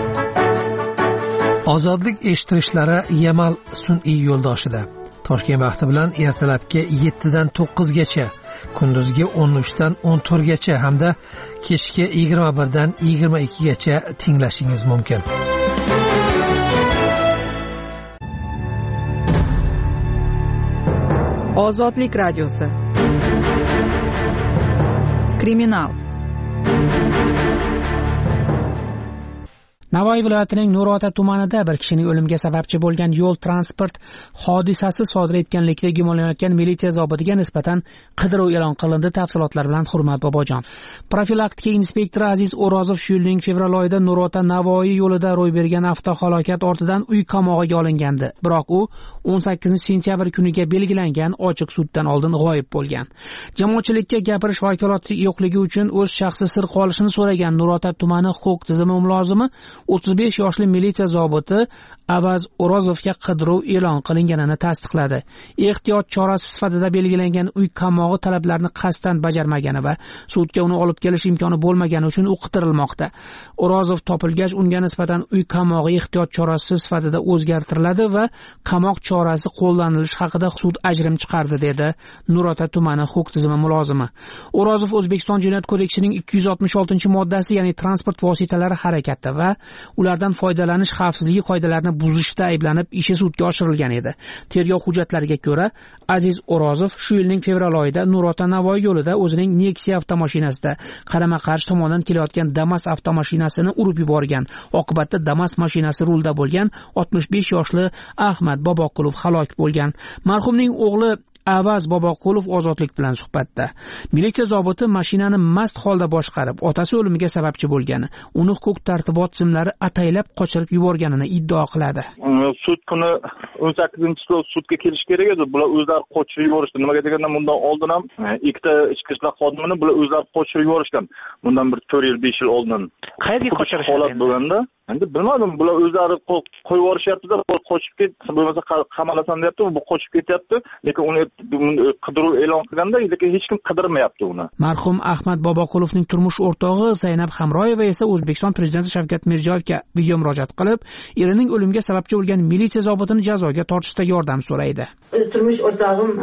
[SPEAKER 2] Ozodlik eshittirishlari Yamal sun'iy yo'ldoshida. Toshkent vaqti bilan ertalabki yettidan to'qqizgacha, kunduzgi o'n uchdan o'n to'rtgacha hamda kechki yigirma birdan yigirma ikkigacha tinglashingiz mumkin.
[SPEAKER 7] Ozodlik radiosi. Kriminal.
[SPEAKER 8] Navoiy viloyatining Nurota tumanida bir kishining o'limiga sababchi bo'lgan yo'l transport hodisasi sodir etganlikda gumonlanayotgan militsiya zobitiga nisbatan qidiruv e'lon qilindi. Tafsilotlar bilan Hurmat Bobojon. Profilaktika inspektori Aziz O'rozov shu yilning fevral oyida Nurota Navoiy yo'lida ro'y bergan avtohalokat ortidan uy qamog'iga olingandi. Biroq u o'n sakkizinchi sentyabr kuniga belgilangan ochiq suddan oldin g'oyib bo'lgan. Jamoatchilikka gapirish vakolati yo'qligi uchun o'z shaxsi sir qolishini so'ragan Nurota tumani huquq tizimi mulozimi o'ttiz besh yoshli militsiya zobiti Avaz O'rozovga qidiruv e'lon qilinganini tasdiqladi. Ehtiyot chorasi sifatida belgilangan uy qamog'i talablarini qasddan bajarmagani va sudga uni olib kelish imkoni bo'lmagani uchun u qidirilmoqda. O'rozov topilgach, unga nisbatan uy qamog'i ehtiyot chorasi sifatida o'zgartiriladi va qamoq chorasi qo'llanilishi haqida sud ajrim chiqardi, dedi Nurota tumani huquq tizimi mulozimi. O'rozov O'zbekiston Jinoyat kodeksining ikki yuz oltmish oltinchi moddasi, ya'ni transport vositalari harakati va ulardan foydalanish xavfsizligi qoidalarini buzishda ayblanib ishi sudga oshirilgan edi. Tergov hujjatlariga ko'ra, Aziz O'rozov shu yilning fevral oyida Nurota Navoiy yo'lida o'zining Nexia avtomashinasida qarama-qarshi tomondan kelayotgan Damas avtomashinasini urib yuborgan. Oqibatda Damas mashinasi rulda bo'lgan oltmish besh yoshli Ahmad Boboqulov halok bo'lgan. Marhumning o'g'li Avaz Boboqulov ozodlik bilan suhbatda. Militsiya zobiti mashinani mast holda boshqarib, otasi o'limiga sababchi bo'lgani, uni huquq tartibot tizimlari ataylab qochirib yuborganini iddao qiladi.
[SPEAKER 16] Sud kuni o'n sakkizinchi sudga kelish kerak edi. Bular o'zlari qochirib yuborishdi. Nimaga deganda bundan oldin ham ikkita ichki ishlar xodimini bular o'zlari qochirib yuborishgan. Bundan bir to'rt yil, besh yil oldin. Qayerga qochirishgan? Holat bo'lganda, endi bilmadim, bular o'zlari qo'yib yuborishayapti-da, qochib ket, bo'lmasa qamalasan deyapti, bu qochib ketyapti. Lekin uni qidiruv e'lon qilganda, lekin hech kim qidirmayapti uni.
[SPEAKER 8] Marhum Ahmad Boboqulovning turmush o'rtog'i Zaynab Hamroyeva esa O'zbekiston prezidenti Shavkat Mirziyoyevga video murojaat qilib, erining o'limiga sababchi bo'lgan militsiya zobitini jazoga tortishda yordam so'raydi.
[SPEAKER 18] Turmush o'rtog'im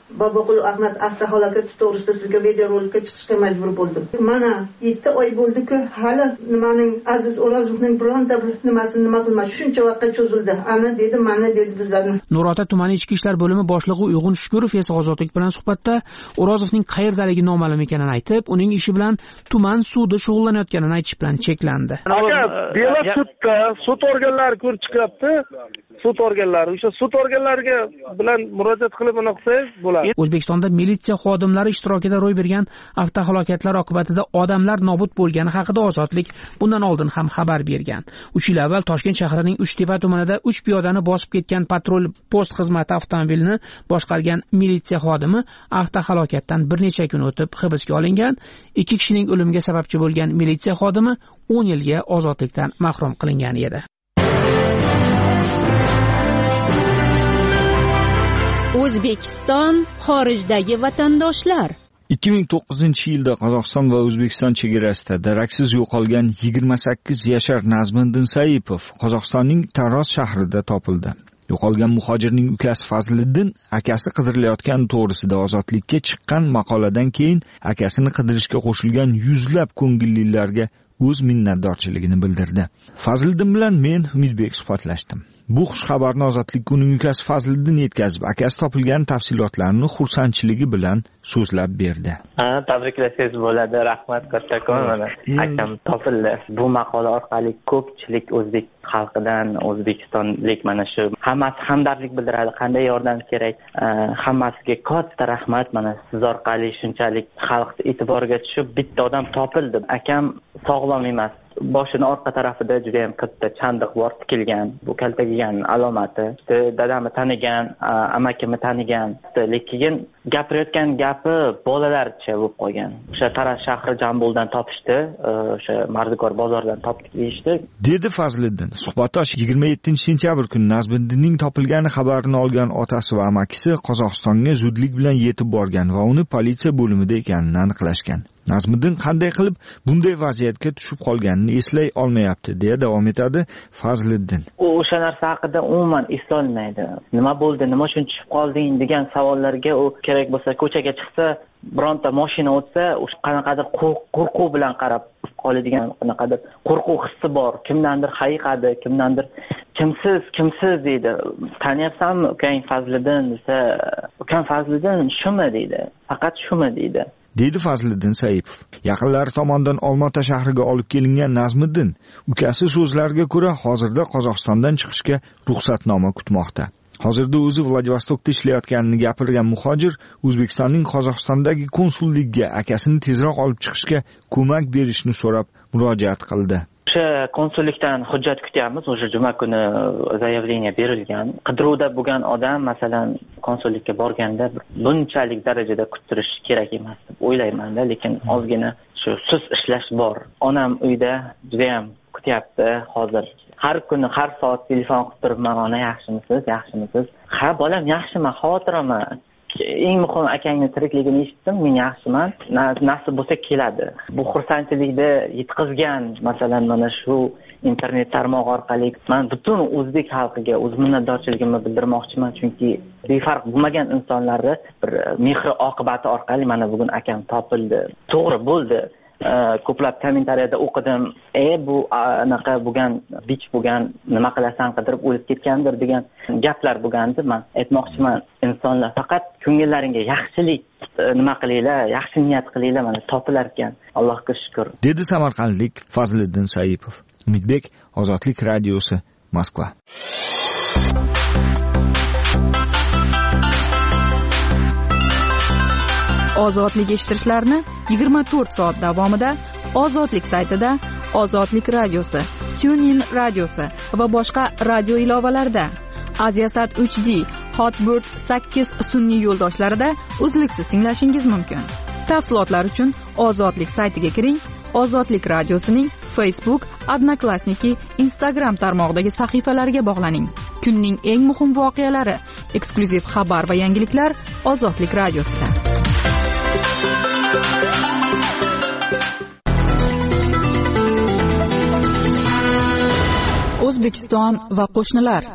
[SPEAKER 18] Boboqul Ahmad avtohalokati to'g'risida sizga videorolikka chiqishga majbur bo'ldim. Mana yetti oy bo'ldi-ku, hali nimaning Aziz O'rozovning bironta bir nimasini nima qilmadi. Shuncha vaqtga cho'zildi. Ana dedi, mana dedi bizlarni.
[SPEAKER 8] Nurota tumani ichki ishlar bo'limi boshlig'i Uyg'un Shukurov esa Ozodlik bilan suhbatda O'rozovning qayerdaligi noma'lum ekanini aytib, uning ishi bilan tuman sudi shug'ullanayotganini aytish bilan cheklandi.
[SPEAKER 16] Aka, bela sudda, sud organlari ko'rib chiqyapti. Sud organlari, o'sha sud organlariga bilan murojaat qilib uni qilsangiz bo'ladi.
[SPEAKER 8] O'zbekistonda militsiya xodimlari ishtirokida ro'y bergan avtohalokatlar oqibatida odamlar nobud bo'lgani haqida Ozodlik bundan oldin ham xabar bergan. uch yil avval Toshkent shahrining Uchtepa tumanida uch piyodani bosib ketgan patrul post xizmati avtomobilini boshqargan militsiya xodimi avtohalokatdan bir necha kun o'tib hibsga olingan. Ikki kishining o'limiga sababchi bo'lgan militsiya xodimi o'n yilga ozodlikdan mahrum qilingan edi.
[SPEAKER 19] O'zbekiston xorijdagi vatandoshlar.
[SPEAKER 11] ikki ming to'qqizinchi yilda Qozog'iston va O'zbekiston chegarasida daraksiz yo'qolgan yigirma sakkiz yashar Nazmiddin Saipov Qozog'istonning Taroz shahrida topildi. Yo'qolgan muhojirning ukasi Fazliddin akasi qidirilayotgani to'g'risida ozodlikka chiqqan maqoladan keyin akasini qidirishga qo'shilgan yuzlab ko'ngillilarga o'z minnatdorchiligini bildirdi. Fazliddin bilan men Umidbek suhbatlashdim. Bu xush xabarni Ozodlikka uning ukasi Fazliddin yetkazib, akasi topilgan tafsilotlarni xursandchiligi bilan so'zlab berdi.
[SPEAKER 20] Ha, tabriklasangiz bo'ladi. Rahmat kattakon. Mana akam topildi. Bu maqola orqali ko'pchilik o'zbek xalqidan, o'zbekistonlik mana shu hammasi hamdardlik bildiradi. Qanday yordam kerak? Hammasiga katta rahmat. Mana siz orqali shunchalik xalq e'tiboriga tushib bitta odam topildi. Akam sog'lom emas. Boshini orqa tarafida juda ham katta chandiq bor tikilgan. Bu kaltagigan alomati. Dadamni tanigan, amakimni tanigan. Lekin gapirayotgan gapi bolalarcha bo'lib qolgan. O'sha Taraz shahri Jamboldan topishdi, o'sha Mardikor bozoridan topdik deyishdi.
[SPEAKER 11] Dedi Fazliddin. Suhbatdosh yigirma yettinchi sentyabr kuni Nazmiddinning topilgani xabarini olgan otasi va amakisi Qozog'istonga zudlik bilan yetib borgan va uni politsiya bo'limida ekanini aniqlashgan. Nazmiddin qanday qilib bunday vaziyatga tushib qolganini eslay olmayapti, deya davom etadi Fazliddin.
[SPEAKER 20] U o'sha narsa haqida umuman eslolmaydi. Nima bo'ldi, nima uchun tushib qolding degan savollarga u kerak bo'lsa ko'chaga chiqsa, bironta mashina o'tsa, o'sha qanaqadir qo'rquv bilan qarab qoladigan, qanaqadir qo'rquv hissi bor. Kimdandir hayiqadi, kimdandir kimsiz, kimsiz deydi. Taniyapsanmi ukang Fazliddin desa, ukang Fazliddin shumi deydi. Faqat shumi deydi.
[SPEAKER 11] Dedi Fazliddin Saipov. Yaqinlari tomonidan Olmaota shahriga olib kelingan Nazmiddin ukasi so'zlariga ko'ra hozirda Qozog'istondan chiqishga ruxsatnoma kutmoqda. Hozirda o'zi Vladivostokda ishlayotganini gapirgan muhojir O'zbekistonning Qozog'istondagi konsulligiga akasini tezroq olib chiqishga ko'mak berishni so'rab murojaat qildi.
[SPEAKER 20] O'sha konsullikdan hujjat kutyapmiz. O'sha juma kuni zaявление berilgan. Qidiruvda bo'lgan odam masalan konsullikka borganda bunchalik darajada kutirish kerak emas deb o'ylayman-da, lekin ozgina shu sus ishlash bor. Onam uyda juda ham kutyapti hozir. Har kuni har soat telefon qilib turibman, ona yaxshimisiz, yaxshimisiz? Ha, bolam yaxshiman, xotiraman. Eng muhim akangni tirikligini eshitdim, men yaxshiman. Nasib bo'lsa keladi. Bu xursandchilikni yetkazgan, masalan, mana shu internet tarmog'i orqali men butun o'zbek xalqiga o'z minnatdorchiligimni bildirmoqchiman, chunki befarq bo'lmagan insonlarni bir mehri oqibati orqali mana bugun akam topildi. To'g'ri bo'ldi. Ko'plab kommentariyada o'qidim, e bu anaqa bo'lgan, bich bo'lgan, nima qilasan, qidirib o'lib ketgandir degan gaplar bo'lgandi. Men aytmoqchiman, insonlar faqat ko'ngillaringga yaxshilik nima qilinglar, yaxshi niyat qilinglar, mana topilar ekan. Allohga shukr.
[SPEAKER 11] Dedi samarqandlik Fazliddin Saipov. Umidbek, Ozodlik radiosi, Moskva.
[SPEAKER 7] Ozodlik eshittirishlarni yigirma to'rt soat davomida Ozodlik saytida, Ozodlik radiosi, TuneIn radiosi va boshqa radio ilovalarida, Aziasat uch D, Hotbird sakkiz sun'iy yo'ldoshlarida uzluksiz tinglashingiz mumkin. Tafsilotlar uchun Ozodlik saytiga kiring. Ozodlik radiosining Facebook, Odnoklassniki, Instagram tarmog'idagi sahifalariga bog'laning. Kunning eng muhim voqealari, eksklyuziv xabar va yangiliklar Ozodlik radiosida. O'zbekiston va qo'shnilar.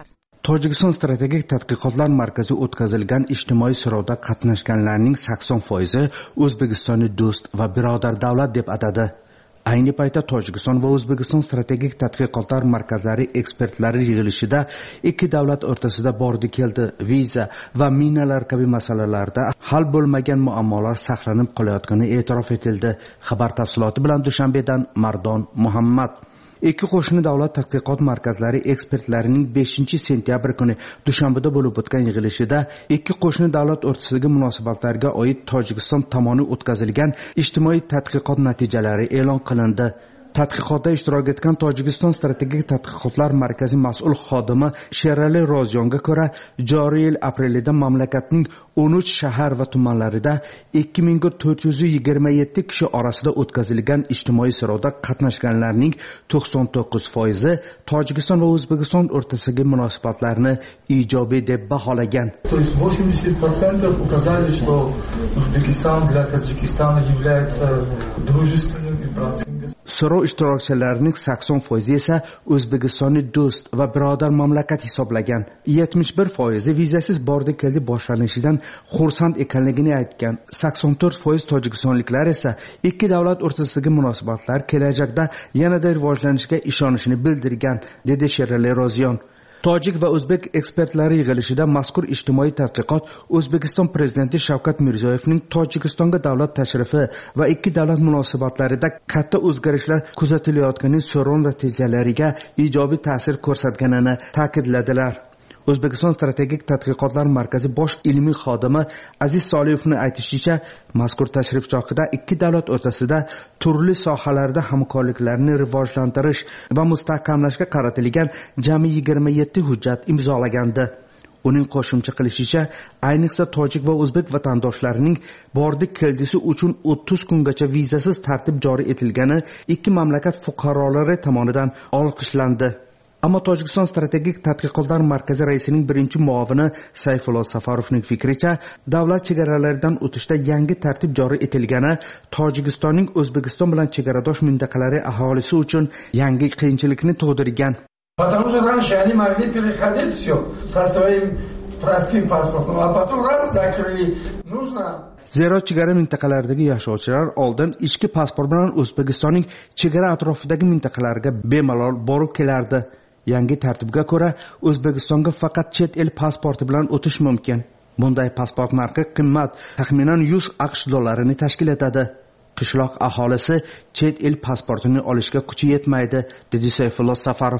[SPEAKER 21] Tojikiston strategik tadqiqotlar markazi o'tkazilgan ijtimoiy so'rovda qatnashganlarning sakson foizi O'zbekistonni do'st va birodar davlat deb atadi. Ayni paytda Tojikiston va O'zbekiston strategik tadqiqotlar markazlari ekspertlari yig'ilishida ikki davlat o'rtasida bordi-keldi, viza va minalar kabi masalalarda hal bo'lmagan muammolar saqlanib qolayotgani e'tirof etildi. Xabar tafsiloti bilan Dushanbedan Mardon Muhammad. Ikki qo'shni davlat tadqiqot markazlari ekspertlarining beshinchi sentyabr kuni Dushanbeda bo'lib o'tgan yig'ilishida ikki qo'shni davlat o'rtasidagi munosabatlarga oid Tojikiston tomoni o'tkazilgan ijtimoiy tadqiqot natijalari e'lon qilindi. Tadqiqotda ishtirok etgan Tojikiston strategik tadqiqotlar markazi mas'ul xodimi Sherali Rozyonga ko'ra, joriy yil aprelida mamlakatning o'n uch shahar va tumanlarida ikki ming to'rt yuz yigirma yetti kishi orasida o'tkazilgan ijtimoiy so'rovda qatnashganlarning to'qson to'qqiz foizi Tojikiston va O'zbekiston o'rtasidagi munosabatlarni ijobiy deb baholagan.
[SPEAKER 22] То есть восемьдесят процентов указали, что Узбекистан для Таджикистана является дружественным и братским.
[SPEAKER 21] So'rov ishtirokchilarining sakson foizi esa O'zbekistonni do'st va birodar mamlakat hisoblagan. yetmish bir foizi vizasiz bordi-keldi boshlanishidan xursand ekanligini aytgan. sakson to'rt foiz tojikistonliklar esa ikki davlat o'rtasidagi munosabatlar kelajakda yanada rivojlanishiga ishonishini bildirgan, dedi Sherali Rozyon. Tojik va o'zbek ekspertlari yig'ilishida mazkur ijtimoiy tadqiqot O'zbekiston prezidenti Shavkat Mirziyoyevning Tojikistonga davlat tashrifi va ikki davlat munosabatlarida katta o'zgarishlar kuzatilayotgani so'rov natijalariga ijobiy ta'sir ko'rsatganini ta'kidladilar. O'zbekiston strategik tadqiqotlar markazi bosh ilmiy xodimi Aziz Soliyevning aytishicha, mazkur tashrif chog'ida ikki davlat o'rtasida turli sohalarda hamkorliklarni rivojlantirish va mustahkamlashga qaratilgan jami yigirma yetti hujjat imzolagandi. Uning qo'shimcha qilishicha, ayniqsa tojik va o'zbek vatandoshlarining bordi-keldisi uchun o'ttiz kungacha vizasiz tartib joriy etilgani ikki mamlakat fuqarolari tomonidan olqishlandi. Ammo Tojikiston strategik tadqiqotlar markazi raisining birinchi muavini Sayfullo Safarovning fikricha, davlat chegaralaridan o'tishda yangi tartib joriy etilgani Tojikistonning O'zbekiston bilan chegaradosh mintaqalari aholisi uchun yangi qiyinchilikni tug'dirgan.
[SPEAKER 22] Потому что раньше они могли переходить все со своим простым паспортом, а потом раз закрыли. Нужно
[SPEAKER 21] Zero chegara mintaqalaridagi yashovchilar oldin ichki pasport bilan O'zbekistonning chegara atrofidagi mintaqalarga bemalol borib kelardi. Yangi tartibga ko'ra O'zbekistonga faqat chet el pasporti bilan o'tish mumkin. Bunday pasport narxi qimmat, taxminan yuz aqsh dollarini tashkil etadi. Qishloq aholisi chet el pasportini olishga kuchi yetmaydi, dedi Sayfullo Safarov.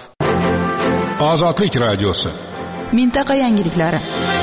[SPEAKER 5] Ozodlik radiosi.
[SPEAKER 7] Mintaqa yangiliklari.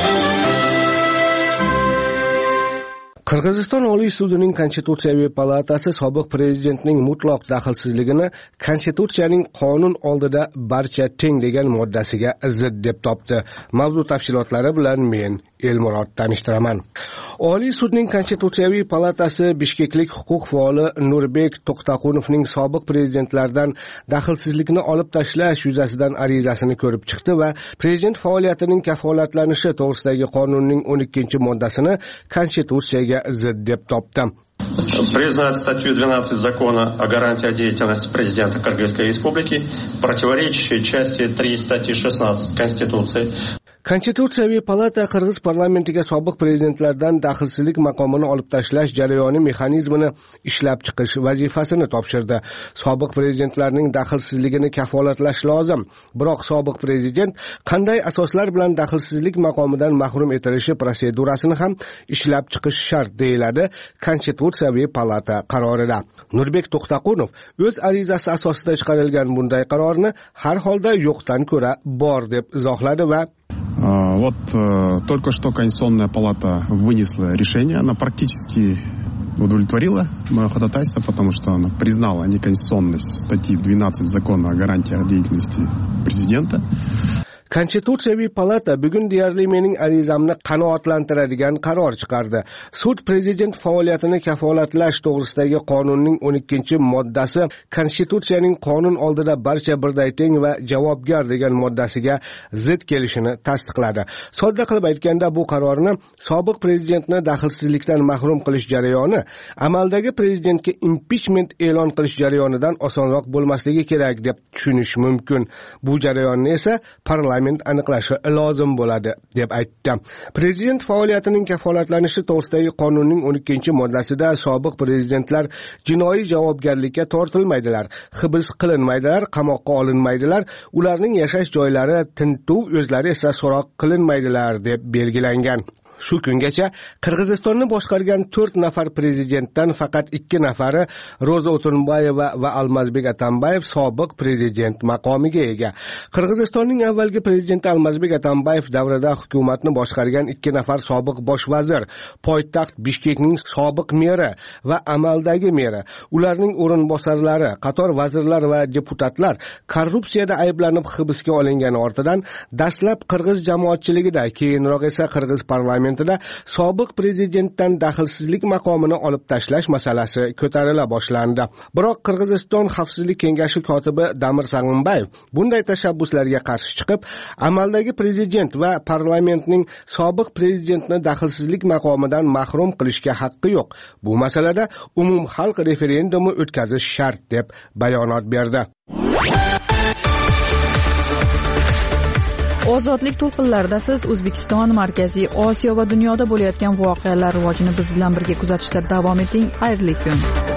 [SPEAKER 13] Qirg'iziston Oliy sudining Konstitutsiyaviy palatasi sobiq prezidentning mutlaq daxlsizligini Konstitutsiyaning qonun oldida barcha teng degan moddasiga zid deb topdi. Mavzu tafsilotlari bilan men Elmurod tanishtiraman. Oliy sudning Konstitutsiyaviy palatasi bishkeklik huquq faoli Nurbek To'xtaqunovning sobiq prezidentlardan daxlsizlikni olib tashlash yuzasidan arizasini ko'rib chiqdi va prezident faoliyatining kafolatlanishi to'g'risidagi qonunning o'n ikkinchi moddasini Konstitutsiyaga zid deb topdi.
[SPEAKER 23] Признать статью двенадцать Закона о гарантии деятельности президента Кыргызской Республики, противоречащей части три статьи шестнадцать Конституции.
[SPEAKER 13] Konstitutsiyaviy palata Qirg'iz parlamentiga sobiq prezidentlardan daxlsizlik maqomini olib tashlash jarayoni mexanizmini ishlab chiqish vazifasini topshirdi. Sobiq prezidentlarning daxlsizligini kafolatlash lozim. Biroq sobiq prezident qanday asoslar bilan daxlsizlik maqomidan mahrum etilishi protsedurasini ham ishlab chiqish shart deyiladi Konstitutsiyaviy palata qarorida. Nurbek To'xtaqunov o'z arizasi asosida chiqarilgan bunday qarorni har holda yo'qdan ko'ra bor deb izohladi va
[SPEAKER 24] Вот только что Конституционная палата вынесла решение, она практически удовлетворила мое ходатайство, потому что она признала неконституционность статьи двенадцать Закона о гарантиях деятельности президента.
[SPEAKER 13] Konstitutsiyaviy palata bugun deyarli mening arizamni qanoatlantiradigan qaror chiqardi. Sud prezident faoliyatini kafolatlash to'g'risidagi qonunning o'n ikkinchi moddasi Konstitutsiyaning qonun oldida barcha birday teng va javobgar degan moddasiga zid kelishini tasdiqladi. Sodda qilib aytganda bu qarorni sobiq prezidentni daxlsizlikdan mahrum qilish jarayoni amaldagi prezidentga impichment e'lon qilish jarayonidan osonroq bo'lmasligi kerak deb tushunish mumkin. Bu jarayonni esa parlament parlament aniqlashi lozim bo'ladi deb aytdi. Prezident faoliyatining kafolatlanishi to'g'risidagi qonunning o'n ikkinchi moddasida sobiq prezidentlar jinoiy javobgarlikka tortilmaydilar, hibs qilinmaydilar, qamoqqa olinmaydilar, ularning yashash joylari tintuv, o'zlari esa so'roq qilinmaydilar deb belgilangan. Shu kungacha Qirg'izistonni boshqargan to'rt nafar prezidentdan faqat ikki nafari Ro'za O'tunbayeva va Almazbek Atambayev sobiq prezident maqomiga ega. Qirg'izistonning avvalgi prezidenti Almazbek Atambayev davrida hukumatni boshqargan ikki nafar sobiq bosh vazir, poytaxt Bishkekning sobiq meri va amaldagi meri, ularning o'rinbosarlari, qator vazirlar va deputatlar korrupsiyada ayblanib hibsga olingani ortidan dastlab qirg'iz jamoatchiligida, keyinroq esa qirg'iz parlamentida sobiq prezidentdan daxlsizlik maqomini olib tashlash masalasi ko'tarila boshlandi. Biroq Qirg'iziston Xavfsizlik kengashi kotibi Damir Sag'inbayev bunday tashabbuslarga qarshi chiqib, amaldagi prezident va parlamentning sobiq prezidentni daxlsizlik maqomidan mahrum qilishga haqqi yo'q. Bu masalada umumxalq referendumi o'tkazish shart deb bayonot berdi.
[SPEAKER 7] Ozodlik to'lqinlarida siz O'zbekiston, Markaziy Osiyo va dunyoda bo'layotgan voqealar rivojini biz bilan birga kuzatishda davom eting. Xayrli kun.